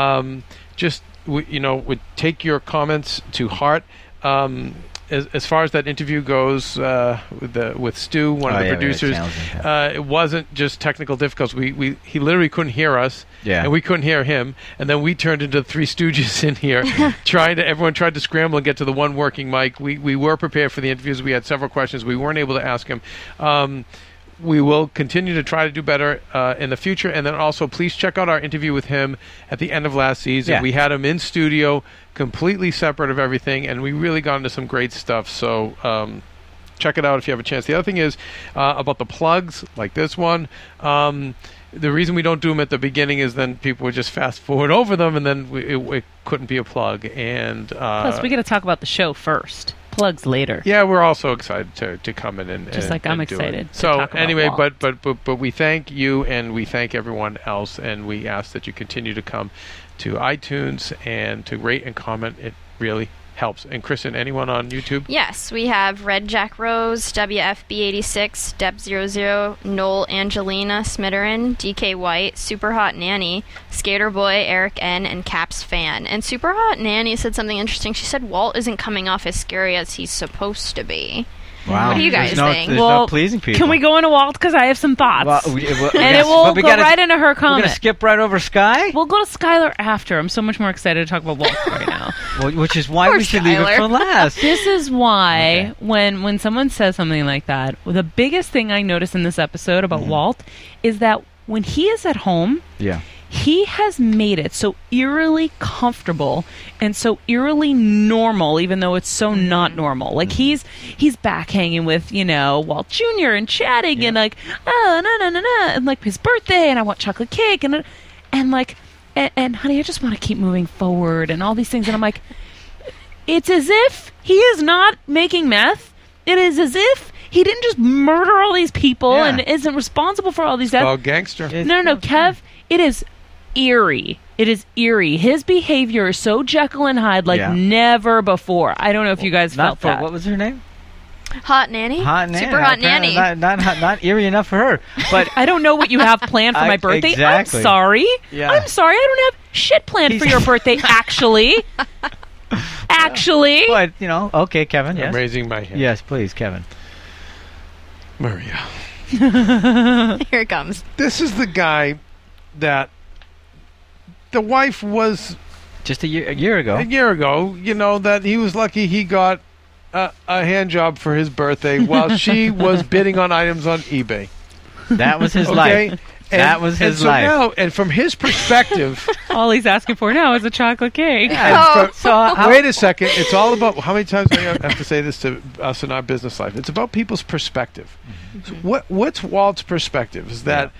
would take your comments to heart. As far as that interview goes with Stu, one of the producers, it wasn't just technical difficulties. He literally couldn't hear us, and we couldn't hear him, and then we turned into the Three Stooges in here. Everyone tried to scramble and get to the one working mic. We were prepared for the interviews. We had several questions. We weren't able to ask him. We will continue to try to do better in the future. And then also, please check out our interview with him at the end of last season. Yeah. We had him in studio, completely separate of everything, and we really got into some great stuff. So check it out if you have a chance. The other thing is about the plugs, like this one. The reason we don't do them at the beginning is then people would just fast forward over them, and then it couldn't be a plug. And plus, we got to talk about the show first. Plugs later. Yeah, we're also excited to come in and just like I'm excited. So anyway, but we thank you and we thank everyone else, and we ask that you continue to come to iTunes and to rate and comment. It really helps. And Kristen, anyone on YouTube? Yes, we have Red Jack Rose, WFB86, Deb00, Noel Angelina, Smitterin, DK White, Super Hot Nanny, Skater Boy, Eric N, and Caps Fan. And Super Hot Nanny said something interesting. She said Walt isn't coming off as scary as he's supposed to be. Wow. What do you guys think? There's no pleasing people. Can we go into Walt? Because I have some thoughts. And it will go right into her comment. We're going to skip right over Sky? We'll go to Skylar after. I'm so much more excited to talk about Walt right now. Which is why we we should leave it for last. This is why when someone says something like that, the biggest thing I notice in this episode about Walt is that when he is at home, he has made it so eerily comfortable and so eerily normal, even though it's so not normal. Like he's back hanging with, Walt Jr. and chatting and like, and like his birthday and I want chocolate cake and like, and honey, I just want to keep moving forward and all these things. And I'm like, it's as if he is not making meth. It is as if he didn't just murder all these people and isn't responsible for all these deaths. Oh, gangster. No, Kev, it is eerie. It is eerie. His behavior is so Jekyll and Hyde like never before. I don't know if you guys felt that. What was her name? Hot Nanny? Super Hot Nanny. Not eerie enough for her. But I don't know what you have planned for my birthday. Exactly. I'm sorry. Yeah. I'm sorry. I don't have shit planned for your birthday, actually. Actually. But, okay, Kevin. Yes. I'm raising my hand. Yes, please, Kevin. Maria. Here it comes. This is the guy that the wife was just a year ago. A year ago, that he was lucky he got a hand job for his birthday while she was bidding on items on eBay. That was his life. That was his life. Now, and from his perspective, all he's asking for now is a chocolate cake. Wait a second. It's all about how many times do I have to say this to us in our business life? It's about people's perspective. So what's Walt's perspective? Is that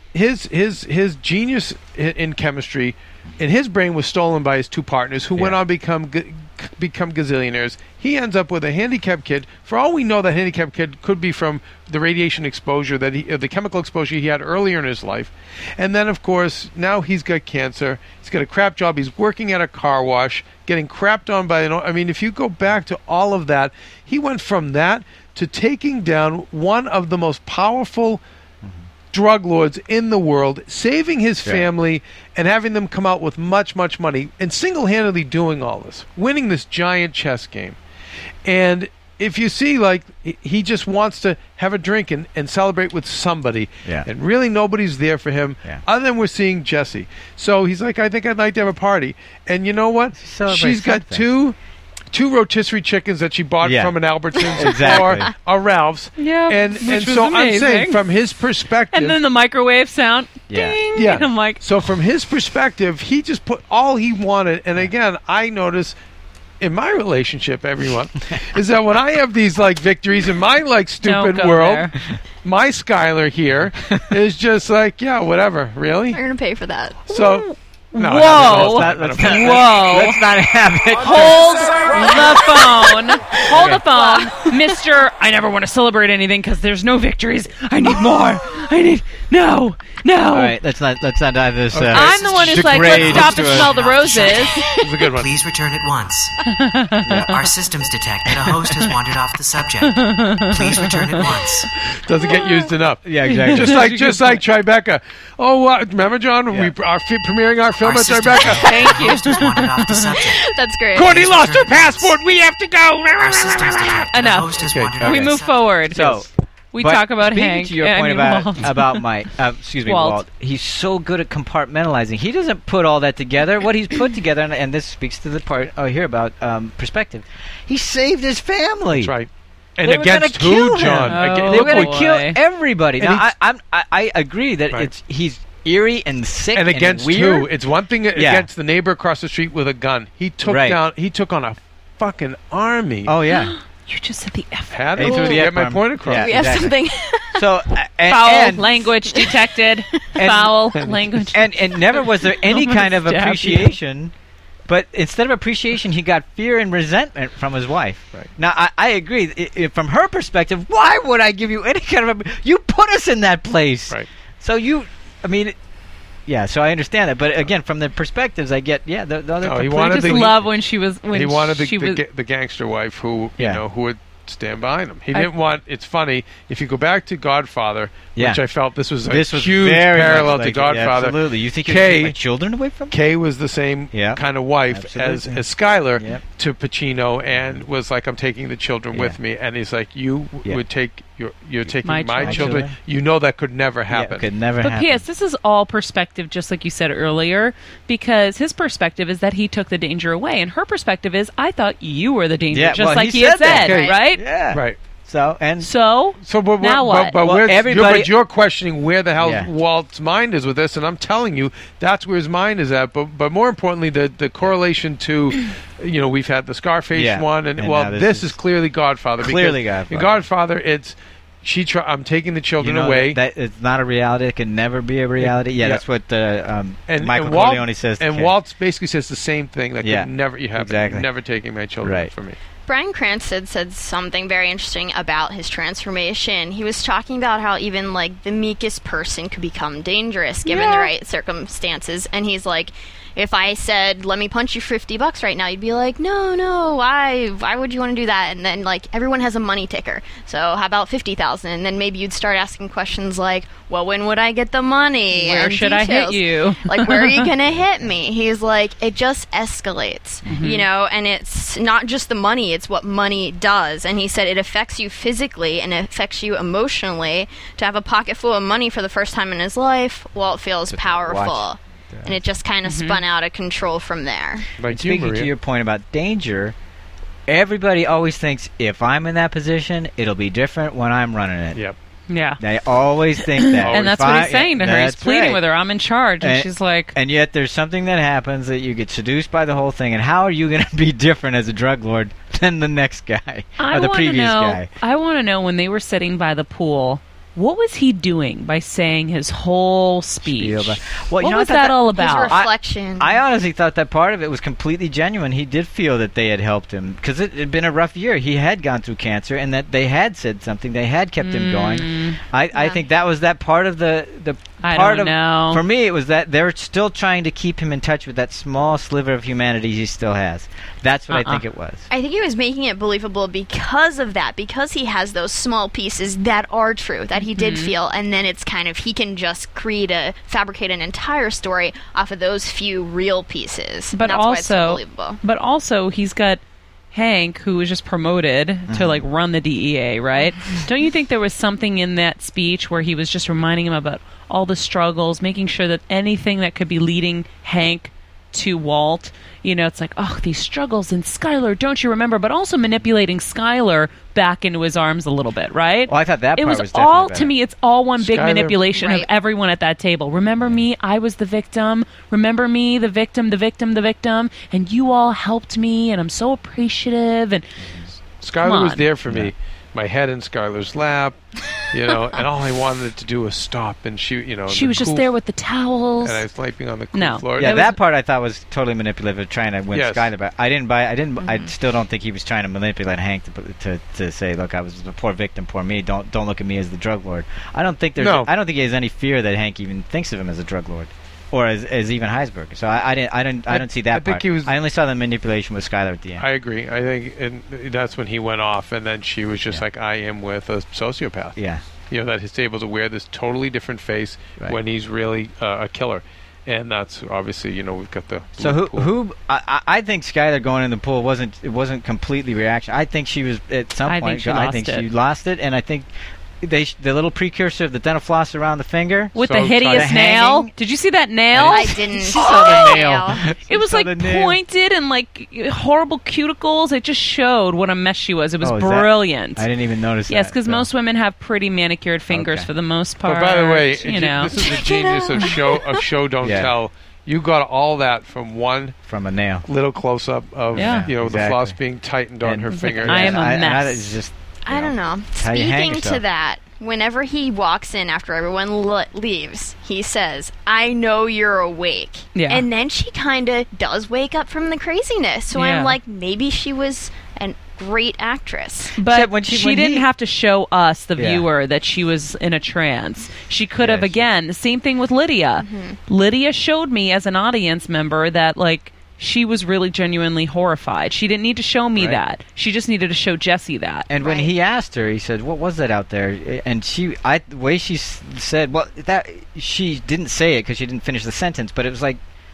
his genius in chemistry in his brain was stolen by his two partners who went on to become gazillionaires. He ends up with a handicapped kid. For all we know, that handicapped kid could be from the radiation exposure the chemical exposure he had earlier in his life. And then, of course, now he's got cancer. He's got a crap job. He's working at a car wash, getting crapped on by if you go back to all of that, he went from that to taking down one of the most powerful drug lords in the world, saving his family and having them come out with much, much money, and single-handedly doing all this, winning this giant chess game. And if you see, he just wants to have a drink and celebrate with somebody, and really nobody's there for him other than we're seeing Jesse. So he's like, I think I'd like to have a party. And you know what? She's got two rotisserie chickens that she bought from an Albertsons or Ralph's. Yeah, and so amazing. I'm saying from his perspective, and then the microwave sound, ding. Yeah. And I'm like, so from his perspective, he just put all he wanted. And again, I notice in my relationship, everyone, is that when I have these victories in my stupid world, my Skylar here is just whatever. Really, you're gonna pay for that. So. No, whoa! Let's not have it. Hold the phone. Hold the phone, Mister. I never want to celebrate anything because there's no victories. I need more. No. All right, let's not dive this. Okay. I'm the one who's like, let's stop and smell the roses. It's a good one. Please return at once. Our systems detect that a host has wandered off the subject. Please return at once. Doesn't get used enough. Yeah, exactly. Just like Tribeca. Oh, remember, John? We are premiering our film at Tribeca. Thank you. Host has wandered off the subject. That's great. Courtney lost her passport. We have to go. Our systems detect that a Enough. host has wandered off We the move subject. forward. So. We talk about speaking Hank. to your point about Mike, Walt. He's so good at compartmentalizing. He doesn't put all that together. What he's put together, and this speaks to the part here about perspective. He saved his family. That's right. And they against who, John? Oh, they were going to boy. kill everybody. And Now, I agree that he's eerie and sick and against weird. who? It's one thing against the neighbor across the street with a gun. He took on a fucking army. Oh yeah. You just said the F. Had He to threw the get F my bomb. point across. Yeah. We have something. So Foul language detected. Foul language. And never was there any kind of Stab you. appreciation. But instead of appreciation, he got fear and resentment from his wife. Right. Now, I agree. From her perspective, why would I give you any kind of... You put us in that place. Right. So so I understand that. But again, from the perspectives, I get, the other... he I wanted just love when she was... he wanted the gangster wife who, who would stand behind him. He didn't want... It's funny, if you go back to Godfather, which I felt this was a huge parallel to Godfather. Absolutely. You think you're going to take my children away from me? Kay was the same kind of wife as Skylar Yep. to Pacino, and was like, I'm taking the children with me. And he's like, you would take you're taking My my children. children. You know that could never happen. Could never But happen. P.S., this is all perspective, just like you said earlier, because his perspective is that he took the danger away, and her perspective is, I thought you were the danger, Yeah, just well, like he he had said that. said, right? Yeah. Right. So but now what? But, Well, where's- everybody- but you're questioning where the hell Yeah. Walt's mind is with this, and I'm telling you that's where his mind is at. But more importantly, the correlation to, we've had the Scarface Yeah. one, and And well, now this is clearly Godfather. Clearly because Godfather. In Godfather, it's I'm taking the children away. That it's not a reality. It can never be a reality. Yeah, that's what Michael Walt, Corleone says. To And Ken. Walt basically says the same thing. That Yeah, could never happen. exactly. Never taking my children Right. from me. Bryan Cranston said something very interesting about his transformation. He was talking about how even like the meekest person could become dangerous given the right circumstances, and he's like, if I said, let me punch you $50 right now, you'd be like, no, why would you want to do that? And then like everyone has a money ticker, so how about 50,000? And then maybe you'd start asking questions like, well, when would I get the money? Where And should I hit details. you? Like, where are you gonna hit me? He's like, it just escalates, and it's not just the money, it's what money does. And he said it affects you physically and it affects you emotionally. To have a pocket full of money for the first time in his life, well, it feels powerful. And it just kind of spun out of control from there. Speaking to your point about danger, everybody always thinks if I'm in that position, it'll be different when I'm running it. Yep. Yeah. They always think that. And that's what he's saying to her. He's That's pleading right. with her, I'm in charge. And she's like... And yet there's something that happens that you get seduced by the whole thing. And how are you going to be different as a drug lord than the next guy or the previous guy? I want to know, when they were sitting by the pool, what was he doing by saying his whole speech? Well, what was that all His about? reflection. I honestly thought that part of it was completely genuine. He did feel that they had helped him because it had been a rough year. He had gone through cancer, and that they had said something. They had kept him going. I think that was that part of the I part don't of know. For me, it was that they're still trying to keep him in touch with that small sliver of humanity he still has. That's what I think it was. I think he was making it believable because of that, because he has those small pieces that are true, that he did feel, and then it's kind of, he can just fabricate an entire story off of those few real pieces. But That's why it's so believable. also, he's got Hank, who was just promoted to like run the DEA, right? Don't you think there was something in that speech where he was just reminding him about all the struggles, making sure that anything that could be leading Hank to Walt, it's like, oh, these struggles in Skylar, don't you remember? But also manipulating Skylar back into his arms a little bit, right? Well, I thought that it part was was definitely all, better. to me, it's all one big Skylar- manipulation Right. of everyone at that table. Remember me? I was the victim. Remember me? The victim, the victim, the victim. And you all helped me, and I'm so appreciative. And Skylar was on. there for me. My head in Skylar's lap, and all I wanted to do was stop, and she was just there with the towels. and I was sleeping on the cool No. floor. Yeah, that part I thought was totally manipulative, trying to win Yes. Skylar. But I still don't think he was trying to manipulate Hank to say, look, I was a poor victim, poor me. Don't look at me as the drug lord. I don't think I don't think he has any fear that Hank even thinks of him as a drug lord, or as even Heisberg. So I don't see that I think part. he was- I only saw the manipulation with Skylar at the end. I agree. I think and that's when he went off, and then she was just like, I am with a sociopath. Yeah. That he's able to wear this totally different face Right. when he's really a killer. And that's obviously, we've got the So blue pool. who I think Skylar going in the pool wasn't completely reaction. I think she was at some I point. think she lost it. And I think the little precursor of the dental floss around the finger with So the hideous tight. nail. Hanging. Did you see that nail? I didn't. saw the nail. It was saw like the nail. pointed and like horrible cuticles. It just showed what a mess she was. It was Oh, is that- brilliant. I didn't even notice that. Yes, because so. most women have pretty manicured fingers Okay. for the most part. But by the way, you know. this is the genius of show don't Yeah. tell. You got all that from one from a nail. little close up of Yeah. the Exactly. floss being tightened on And- her It's like, finger. I am a and that mess. is just. I don't know. how you hang Speaking to yourself. that, whenever he walks in after everyone leaves, he says, I know you're awake. Yeah. And then she kind of does wake up from the craziness. So Yeah. I'm like, maybe she was a great actress. But Except when she when didn't he- have to show us, the Yeah. viewer, that she was in a trance. She could have, Yeah, again, the same thing with Lydia. Lydia showed me as an audience member that, like, she was really genuinely horrified. She didn't need to show me Right. that. She just needed to show Jesse that. And when Right. he asked her, he said, "What was that out there?" And the way she said, well, that she didn't say it because she didn't finish the sentence, but it was like,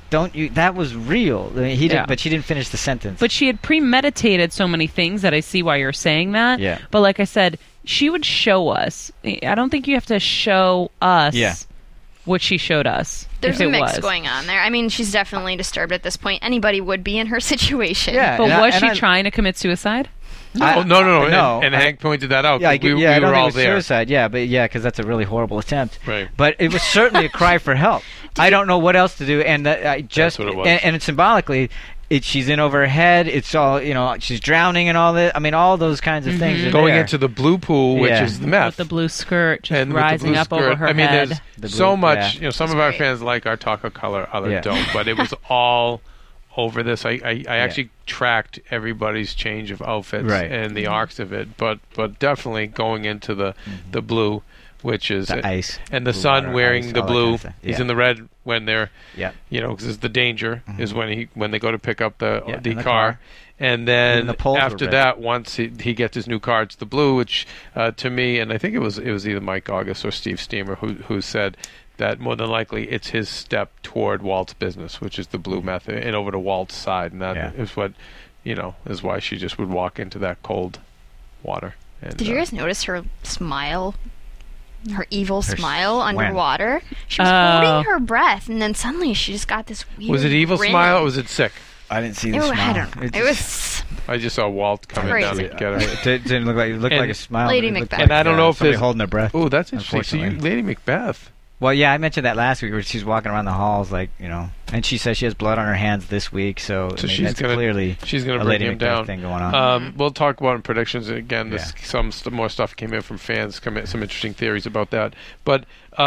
don't you? That was real. I mean, he Yeah. did, but she didn't finish the sentence. But she had premeditated so many things that I see why you're saying that. Yeah. But like I said, she would show us. I don't think you have to show us Yeah. what she showed us. There's if a it mix was. going on there. I mean, she's definitely disturbed at this point. Anybody would be in her situation. Yeah. But and was I- she and I- trying to commit suicide? No. And Hank pointed that out. Yeah, we I were don't think all it was there. suicide. Yeah, but because that's a really horrible attempt. Right. But it was certainly a cry for help. I don't know what else to do, and I just That's what it was. and symbolically, she's in over her head. It's all she's drowning and all that. I mean, all those kinds of things. Are Going there. into the blue pool, which Yeah. is the meth. With the blue skirt just And with the rising blue up over skirt. her I mean, head. there's The so blue- much. yeah. Some of our fans like our Taco color, others Yeah. don't. But it was all over this. I actually tracked everybody's change of outfits Right. and the arcs of it. But definitely going into the blue, which is The ice. and the Blue son water, wearing ice, the all that blue. kind of stuff. He's Yeah. in the red when they're Yeah. because the danger is when they go to pick up the Yeah, in the car. car. And then Even the poles were after red. that, once he gets his new car, it's the blue, which to me, and I think it was either Mike August or Steve Steamer who said that more than likely it's his step toward Walt's business, which is the blue method, and over to Walt's side, and that is what is why she just would walk into that cold water. And, Did you guys notice her smile? Her evil smile when? underwater? She was holding her breath, and then suddenly she just got this weird was it evil grin. smile or was it sick? I didn't see It the was, smile. I don't know. It was I just saw Walt coming down to Crazy. get her. It didn't look like it looked And like a smile. Lady It looked Macbeth. like, And I don't know if somebody there's- holding their breath. Oh, that's interesting. So you, Unfortunately. Lady Macbeth. Well, yeah, I mentioned that last week where she's walking around the halls, and she says she has blood on her hands this week, so I mean, she's that's gonna clearly she's gonna a bring Lady him Macbeth down. thing going on. We'll talk about in predictions again. Some more stuff came in from fans. Some interesting theories about that. But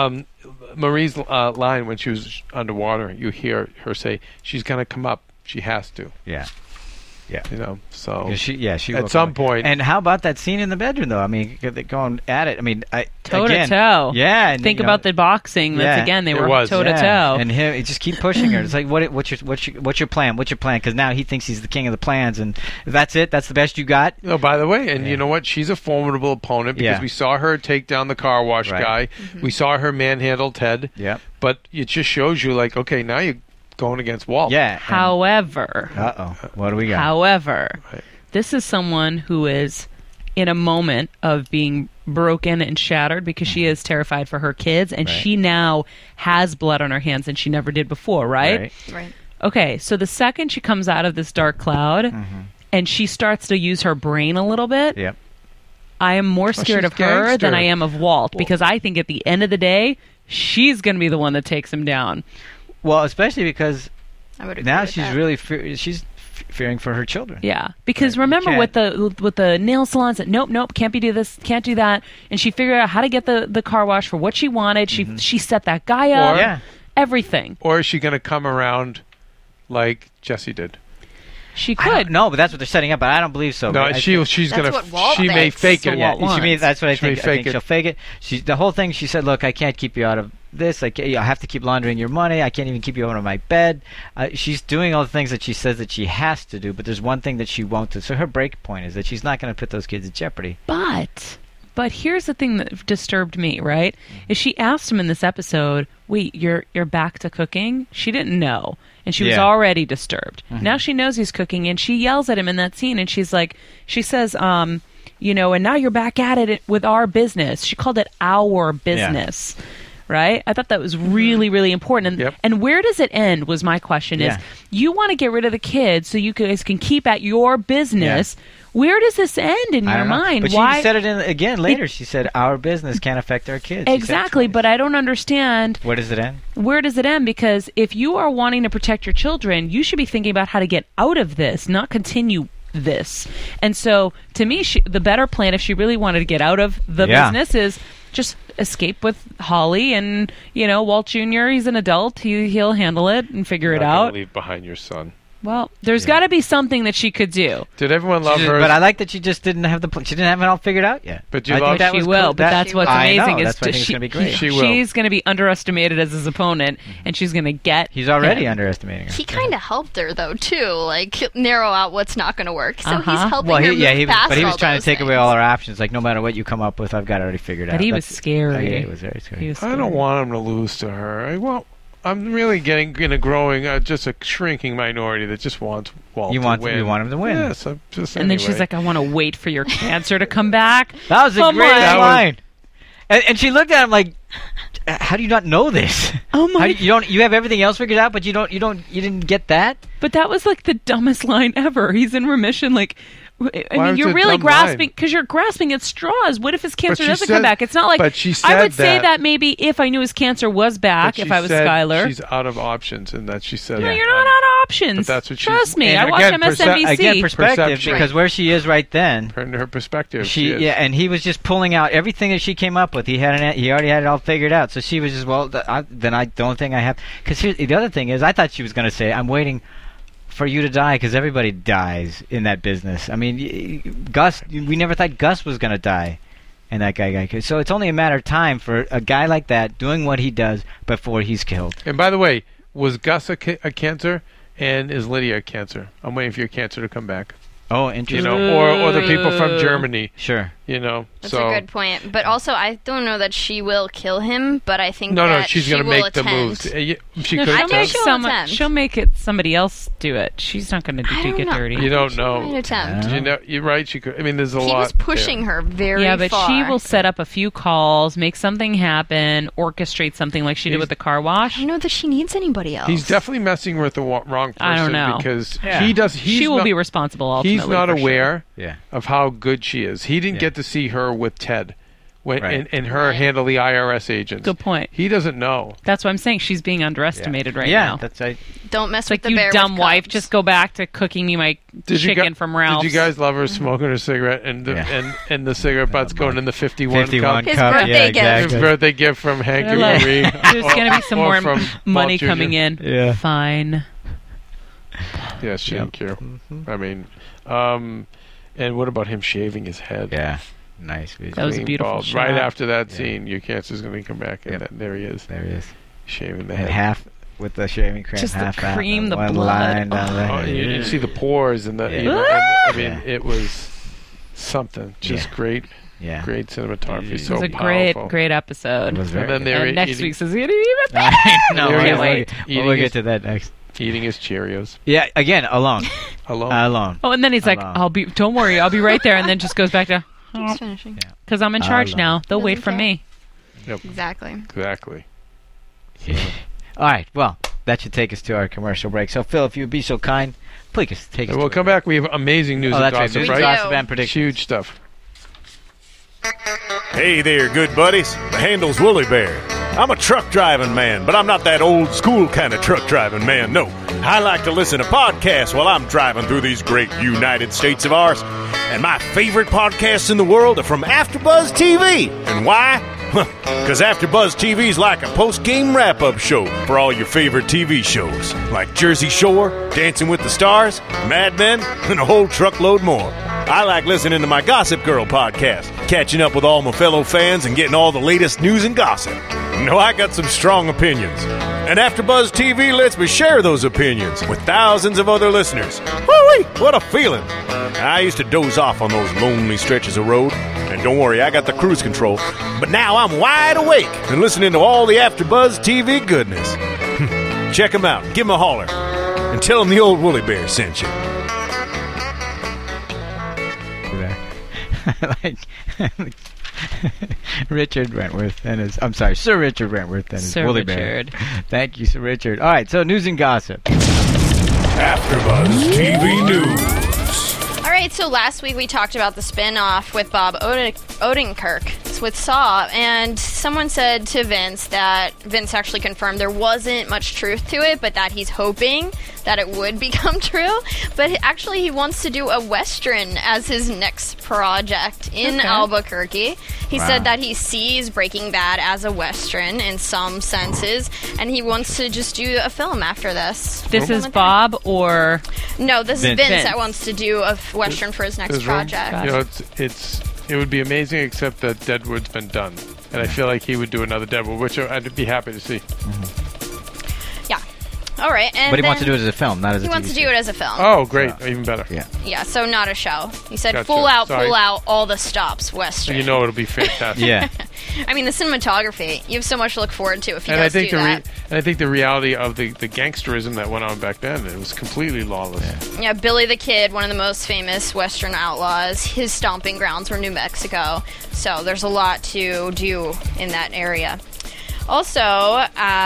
Marie's line when she was underwater, you hear her say, "She's gonna come up. She has to." Yeah. So 'Cause she will at some come. point. And how about that scene in the bedroom, though? I mean, they're going at it. I mean, Toe again, to toe. Yeah. And, Think about the boxing. That's again, they It were was. toe to yeah. toe. And him, he just keep pushing her. It's like, what's your plan? What's your plan? Because now he thinks he's the king of the plans, and if that's it. That's the best you got. No, by the way, and you know what? She's a formidable opponent because Yeah. we saw her take down the car wash Right. guy. We saw her manhandle Ted. Yeah. But it just shows you, like, okay, now you're going against Walt. Yeah. However, what do we got? However, Right. this is someone who is in a moment of being broken and shattered because she is terrified for her kids, and Right. she now has blood on her hands and she never did before, right? right. Okay, so the second she comes out of this dark cloud and she starts to use her brain a little bit, Yep. I am more scared she's of her gangster. than I am of Walt because I think at the end of the day, she's going to be the one that takes him down. Well, especially because I would agree now with she's that. really fearing for her children. Yeah, because Right. remember You with the nail salons that nope, can't do this, can't do that, and she figured out how to get the car wash for what she wanted. She set that guy up, Or- Yeah. everything. Or is she going to come around like Jesse did? She I don't could. know, but that's what they're setting up. But I don't believe so. No, But I she's That's going what Walt she may thinks. fake So it. Walt wants. She means that's what I She may think. I think fake it. she'll fake it. The whole thing. She said, "Look, I can't keep you out of this. I have to keep laundering your money. I can't even keep you out of my bed." She's doing all the things that she says that she has to do, but there's one thing that she won't do. So her break point is that she's not going to put those kids in jeopardy. But here's the thing that disturbed me, right? Is she asked him in this episode, "Wait, you're back to cooking?" She didn't know, and she was Yeah. already disturbed. Now she knows he's cooking, and she yells at him in that scene, and she's like, she says, and now you're back at it with our business. She called it our business. Right? I thought that was really, really important. And, and where does it end was my question is, you want to get rid of the kids so you guys can keep at your business. Where does this end in I your don't know. mind? But Why? she said it again later. She said, "Our business can't affect our kids." She said it Exactly, twice. but I don't understand Where does it end? where does it end, because if you are wanting to protect your children, you should be thinking about how to get out of this, not continue this. And so to me, the better plan, if she really wanted to get out of the business, is just escape with Holly, and Walt Jr., he's an adult, he'll handle it and figure it Not gonna out. leave behind your son. Well, there's got to be something that she could do. Did everyone love her? But I like that she just didn't have she didn't have it all figured out yet. But you I love- think that She was will, cool. but that's what's I know, amazing is that's why I think it's she, gonna be great. She will. she's going to be underestimated as his opponent, and she's going to get He's already him. underestimating her. He kind of helped her though too, like narrow out what's not going to work. So he's helping Well, her he move past was all trying those to take away things. all our options. Like, no matter what you come up with, I've got it already figured out. But he was That's- scary. Yeah, he was very scary. He was I don't want him to lose to her. I'm really getting in a growing, just a shrinking minority that just wants Walt to win. You want him to win. Yes, and then she's like, I want to wait for your cancer to come back. That was a great on. line. And she looked at him like, how do you not know this? Oh my! You have everything else figured out, but you didn't get that. But that was like the dumbest line ever. He's in remission, like. I mean, you're really grasping because you're grasping at straws. What if his cancer doesn't come back? It's not like I would say that maybe if I knew his cancer was back, if I was Skyler. She's out of options, and that she said. No, you're not out of options. But that's what Trust me, I watch MSNBC. Again, perspective, because where she is right then. Her perspective. And he was just pulling out everything that she came up with. He already had it all figured out. So she was just then I don't think I have. Because the other thing is, I thought she was going to say, I'm waiting for you to die, because everybody dies in that business. I mean, Gus, we never thought Gus was going to die, and that guy. So it's only a matter of time for a guy like that doing what he does before he's killed. And by the way, was Gus a cancer, and is Lydia a cancer? I'm waiting for your cancer to come back. Oh, interesting. Or the people from Germany. Sure. That's a good point. But also, I don't know that she will kill him, but I think that she's going to make the moves. She'll make it somebody else do it. She's not going to take it dirty. You don't know. Attempt. You're right. She could. I mean, there's a lot. He was pushing her very far. Yeah, but she will set up a few calls, make something happen, orchestrate something like she did with the car wash. I don't know that she needs anybody else. He's definitely messing with the wrong person. I don't know. Because he does. She will be responsible ultimately. He's not aware of how good she is. He didn't get to see her with Ted and her handle the IRS agents. Good point. He doesn't know. That's what I'm saying. She's being underestimated right now. That's right. Don't mess with the bear. Like, you dumb wife, just go back to cooking me my chicken from Ralph's. Did you guys love her smoking her cigarette and the cigarette butts going in the 51 cup? His birthday gift. His birthday gift from Hank and Marie. There's going to be some more money coming in. Yeah. Fine. Yes, thank you. I mean, and what about him shaving his head? Yeah. Nice. That was a beautiful shot. Right after that scene, your cancer's going to come back, and there he is. There he is. Shaving the and head. Half with the shaving cream. Just half the cream, the one blood. Line you see the pores and the. I mean, it was something. Just great. Yeah. Great cinematography. It was a great episode. It was very and then next week's is going to be even better. No, can't wait. We'll get to that next. Eating his Cheerios. Yeah, again, alone. Alone. Oh, and then he's like, don't worry, I'll be right there, and then just goes back to, keeps finishing. Because I'm in charge now. They'll wait for me. Yep. Exactly. All right, well, that should take us to our commercial break. So, Phil, if you'd be so kind, please take us. We'll come back. We have amazing news and gossip, right? Gossip and predictions. Huge stuff. Hey there, good buddies. The handle's Woolly Bear. I'm a truck driving man, but I'm not that old school kind of truck driving man, no. I like to listen to podcasts while I'm driving through these great United States of ours. And my favorite podcasts in the world are from AfterBuzz TV. And why? Because AfterBuzz TV is like a post-game wrap-up show for all your favorite TV shows, like Jersey Shore, Dancing with the Stars, Mad Men, and a whole truckload more. I like listening to my Gossip Girl podcast, catching up with all my fellow fans and getting all the latest news and gossip. No, I got some strong opinions. And AfterBuzz TV lets me share those opinions with thousands of other listeners. Woo-wee, what a feeling. I used to doze off on those lonely stretches of road. And don't worry, I got the cruise control. But now I'm wide awake and listening to all the AfterBuzz TV goodness. Check them out. Give them a holler. And tell them the old Woolly Bear sent you. Like Richard Wentworth and his... I'm sorry, Sir Richard Wentworth and his Woolly Bear. Thank you, Sir Richard. All right, so news and gossip. AfterBuzz TV News. All right, so last week we talked about the spin-off with Bob Odenkirk with Saw, and someone said to Vince that Vince actually confirmed there wasn't much truth to it, but that he's hoping that it would become true. But actually he wants to do a Western as his next project in Albuquerque. He said that he sees Breaking Bad as a Western in some senses, and he wants to just do a film after this. This is Bob or... No, this is Vince that wants to do a Western for his next project. You know, it would be amazing, except that Deadwood's been done. And I feel like he would do another Deadwood, which I'd be happy to see. Yeah. All right, and But he then wants to do it as a film, not as a he TV wants to do series. it as a film. Oh, great. Even better. Yeah. Yeah, so not a show. He said Gotcha. full out, Sorry. all the stops, Western. You know it'll be fantastic. Yeah. I mean, the cinematography. You have so much to look forward to if he And I does think do that. and I think the reality of the gangsterism that went on back then, it was completely lawless. Yeah, Billy the Kid, one of the most famous Western outlaws. His stomping grounds were New Mexico. So there's a lot to do in that area. Also,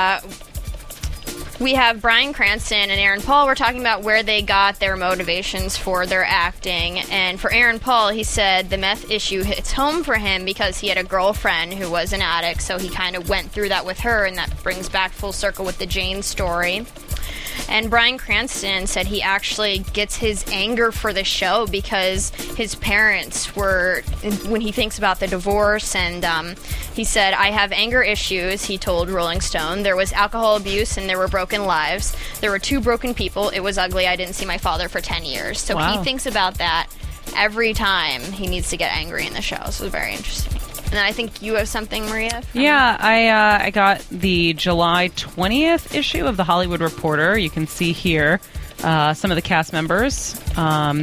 we have Bryan Cranston and Aaron Paul. We're talking about where they got their motivations for their acting. And for Aaron Paul, he said the meth issue hits home for him because he had a girlfriend who was an addict, so he kind of went through that with her, and that brings back full circle with the Jane story. And Bryan Cranston said he actually gets his anger for the show because his parents were, when he thinks about the divorce, and he said, I have anger issues, he told Rolling Stone. There was alcohol abuse and there were broken lives. There were 2 broken people. It was ugly. I didn't see my father for 10 years. So Wow. he thinks about that every time he needs to get angry in the show. So it's very interesting. And then I think you have something, Maria? Yeah, I got the July 20th issue of the Hollywood Reporter. You can see here some of the cast members. Walt,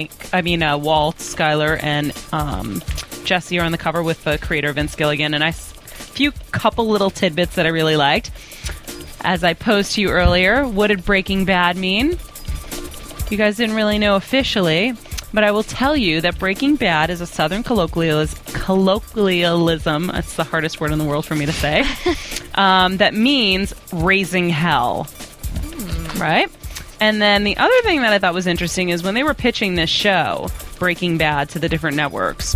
Skyler, and Jesse are on the cover with the creator Vince Gilligan. And a few couple little tidbits that I really liked. As I posed to you earlier, what did Breaking Bad mean? You guys didn't really know officially. But I will tell you that Breaking Bad is a Southern colloquialism. It's the hardest word in the world for me to say. That means raising hell. Right? And then the other thing that I thought was interesting is when they were pitching this show, Breaking Bad, to the different networks,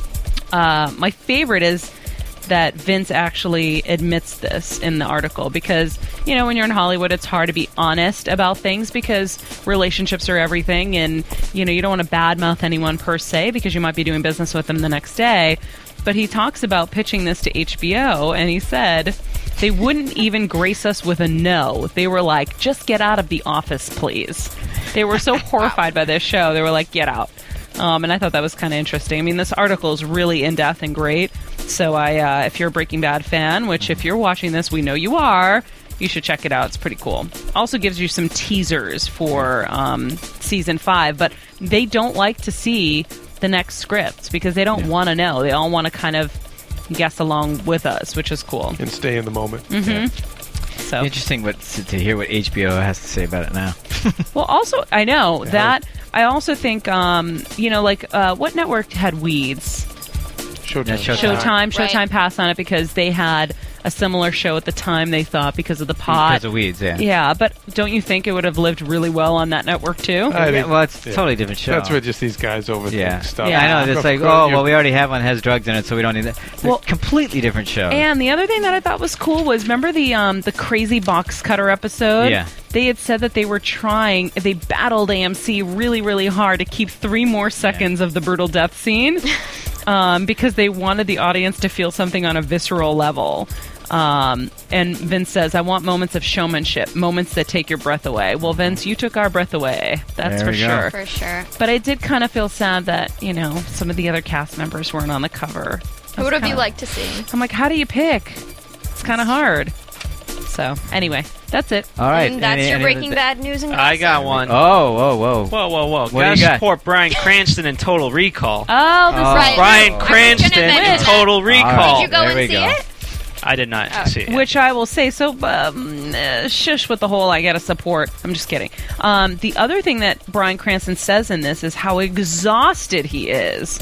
my favorite is that Vince actually admits this in the article because, when you're in Hollywood, it's hard to be honest about things because relationships are everything and, you don't want to badmouth anyone per se because you might be doing business with them the next day. But he talks about pitching this to HBO and he said they wouldn't even grace us with a no. They were like, just get out of the office, please. They were so horrified by this show. They were like, get out. And I thought that was kind of interesting. I mean, this article is really in-depth and great. So if you're a Breaking Bad fan, which if you're watching this, we know you are, you should check it out. It's pretty cool. Also gives you some teasers for season 5, but they don't like to see the next scripts because they don't want to know. They all want to kind of guess along with us, which is cool. And stay in the moment. Mm-hmm. Yeah. So Interesting to hear what HBO has to say about it now. well, also, I know that. I also think, what network had Weeds? Showtime. Showtime Right. passed on it because they had a similar show at the time, they thought, because of the pot. Because of Weeds, yeah. Yeah, but don't you think it would have lived really well on that network, too? I think- Well, it's a totally different show. That's where just these guys overthink stuff. Yeah. I know. It's like, we already have one that has drugs in it, so we don't need that. Well, completely different show. And the other thing that I thought was cool was, remember the crazy box cutter episode? Yeah. They had said that they battled AMC really, really hard to keep 3 more seconds of the brutal death scene because they wanted the audience to feel something on a visceral level. And Vince says, I want moments of showmanship, moments that take your breath away. Well, Vince, you took our breath away. That's There for we go. sure. For sure. But I did kind of feel sad that, some of the other cast members weren't on the cover. Who would have you liked to see? I'm like, how do you pick? It's kind of hard. So, anyway, that's it. All right. And that's your Breaking Bad news and gossip. I got one. Whoa. Whoa. What do Gotta you got? support Bryan Cranston in Total Recall. Oh, this Right. Bryan I was Cranston gonna mention in that. Total Recall. Did you go There and we see go. it? I did not see it. Which I will say, shush with the whole I gotta support. I'm just kidding. The other thing that Bryan Cranston says in this is how exhausted he is.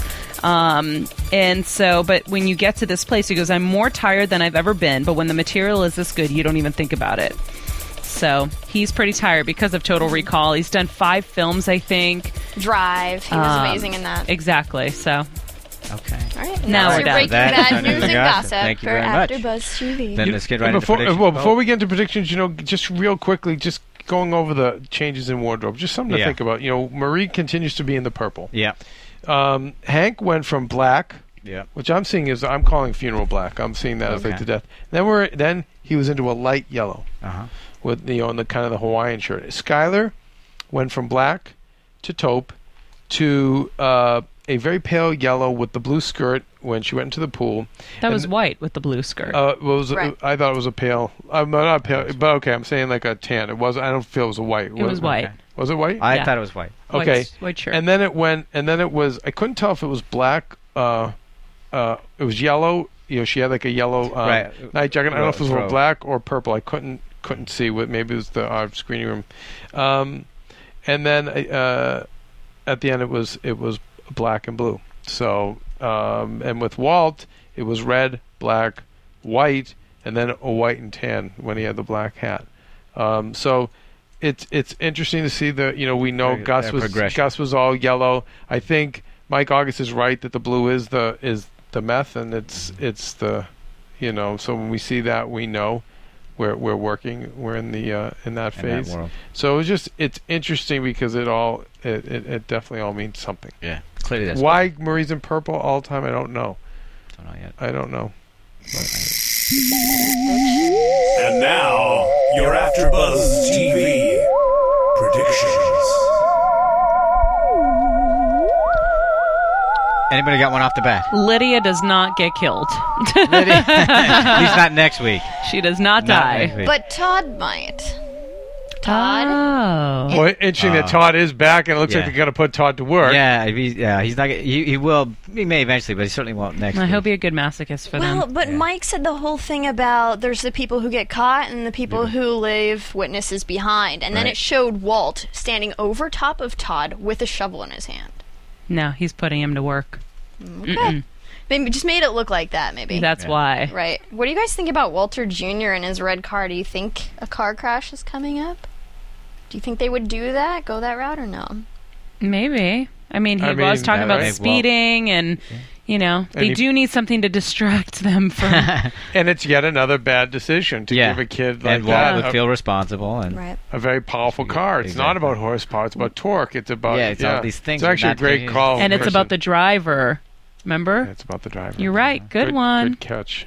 But when you get to this place, he goes, I'm more tired than I've ever been, but when the material is this good, you don't even think about it. So he's pretty tired because of Total Recall. He's done 5 films, I think. Drive. He was amazing in that. Exactly, so... Okay. All right. Now That's we're your done. Breaking That's Bad news and gossip Thank you for very much. AfterBuzz TV. Then let's get right before, into predictions. before we get into predictions, just real quickly, just going over the changes in wardrobe, just something to think about. Marie continues to be in the purple. Yeah. Hank went from black, which I'm seeing I'm calling funeral black. I'm seeing that as like to death. Then he was into a light yellow with in the kind of the Hawaiian shirt. Skyler went from black to taupe to a very pale yellow with the blue skirt when she went into the pool. That was white with the blue skirt. Right. I thought it was a pale. Not pale, but okay. I'm saying like a tan. It was. I don't feel it was a white. It was white. Okay. Was it white? I thought it was white. Okay. White shirt. And then it went. And then it was. I couldn't tell if it was black. It was yellow. You know, she had like a yellow night jacket. I don't know if it was black or purple. I couldn't see what. Maybe it was the screening room. And then at the end it was black and blue. So and with Walt it was red, black, white, and then a white and tan when he had the black hat. So it's interesting to see we know Gus was all yellow. I think Mike August is right that the blue is the meth, and it's the so when we see that, we know we're working, we're in that phase. That world. So it's interesting because it definitely all means something. Yeah, clearly that's why Marie's in purple all the time. I don't know. Don't know yet. I don't know. And now, your AfterBuzz TV predictions. Anybody got one off the bat? Lydia does not get killed. Lydia, at least not next week. She does not die. But Todd might. Todd? Oh. Well, interesting that Todd is back, and it looks like they're going to put Todd to work. Yeah, he's not. He will. He may eventually, but he certainly won't next week. I hope he'll be a good masochist for them. Well, but Mike said the whole thing about there's the people who get caught and the people who leave witnesses behind. And then it showed Walt standing over top of Todd with a shovel in his hand. No, he's putting him to work. Okay. Maybe just made it look like that, maybe. That's why. Right. What do you guys think about Walter Jr. and his red car? Do you think a car crash is coming up? Do you think they would do that, go that route, or no? Maybe. I mean, he was talking about speeding, and, they do need something to distract them from... And it's yet another bad decision to give a kid like and Walt would feel responsible. And a very powerful car. It's not about horsepower. It's about torque. It's about... it's all these things. It's actually a great call. And it's about the driver. Remember? Yeah, it's about the driver. You're right. Good one. Good catch.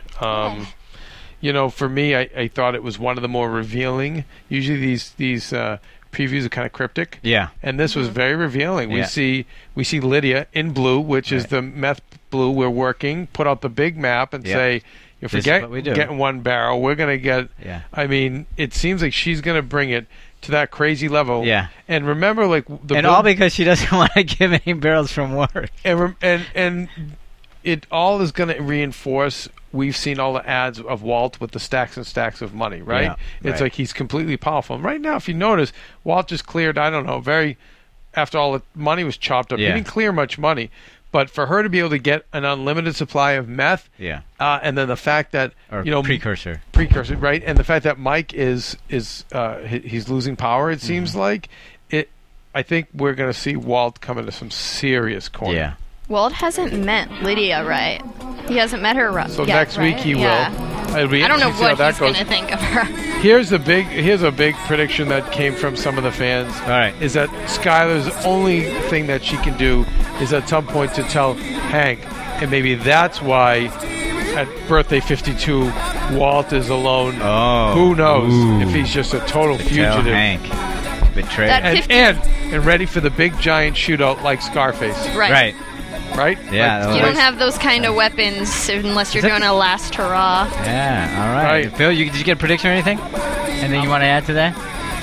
For me, I thought it was one of the more revealing. Usually these previews are kind of cryptic. Yeah. And this was very revealing. We see Lydia in blue, which is the meth blue. We're working. Put out the big map and say, if we getting one barrel, we're going to get... Yeah. I mean, it seems like she's going to bring it to that crazy level. Yeah. And remember, all because she doesn't want to give any barrels from work. And it all is going to reinforce. We've seen all the ads of Walt with the stacks and stacks of money, right? Yeah, it's like he's completely powerful. And right now, if you notice, Walt just cleared, I don't know, after all the money was chopped up, he didn't clear much money. But for her to be able to get an unlimited supply of meth, and then the fact that precursor, right, and the fact that Mike is he's losing power, it seems like it. I think we're going to see Walt come into some serious corner. Yeah. Walt hasn't met Lydia, right? He hasn't met her right. So next week he will. I don't know what he's going to think of her. Here's a big prediction that came from some of the fans. All right. Is that Skylar's only thing that she can do is at some point to tell Hank, and maybe that's why at birthday 52 Walt is alone. Oh. Who knows if he's just a total fugitive. Tell Hank. Betrayed. And ready for the big giant shootout like Scarface. Right. Right? Yeah. You don't have those kind of weapons unless you're doing a last hurrah. Yeah, all right. Phil, did you get a prediction or anything? Anything you want to add to that?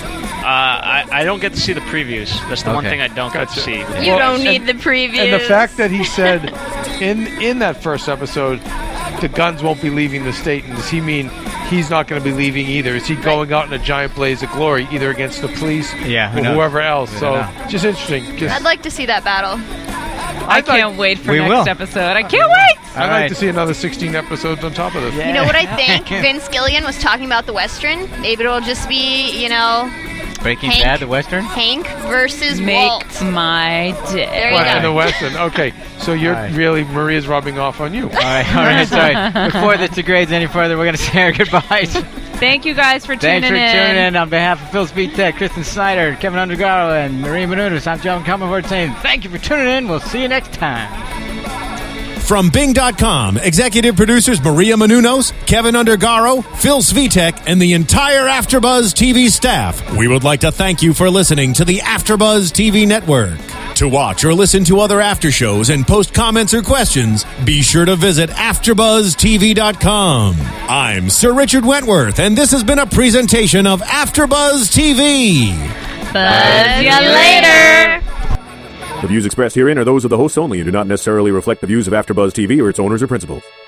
I don't get to see the previews. That's the one thing I don't get to see. You don't need the previews. And the fact that he said in that first episode, the guns won't be leaving the state, and does he mean he's not going to be leaving either? Is he going out in a giant blaze of glory, either against the police or whoever else? So just interesting. I'd like to see that battle. I can't wait for next episode. I can't wait! I'd like to see another 16 episodes on top of this. Yeah. You know what I think? Vince Gilligan was talking about the Western. Maybe it'll just be, Breaking Bad, the Western? Hank versus Walt. Make my day. There you go. In the Western. Okay, so you're really, Maria's rubbing off on you. All right, sorry. Before this degrades any further, we're going to say our goodbyes. Thank you guys for tuning in. Thanks for tuning in. On behalf of Phil Speedtech, Kristen Snyder, Kevin Undergaro, and Maria Menounos, I'm John Comerford saying thank you for tuning in. We'll see you next time. From Bing.com, executive producers Maria Menounos, Kevin Undergaro, Phil Svitek, and the entire AfterBuzz TV staff, we would like to thank you for listening to the AfterBuzz TV Network. To watch or listen to other after shows and post comments or questions, be sure to visit AfterBuzzTV.com. I'm Sir Richard Wentworth, and this has been a presentation of AfterBuzz TV. Buzz ya later! The views expressed herein are those of the hosts only and do not necessarily reflect the views of AfterBuzz TV or its owners or principals.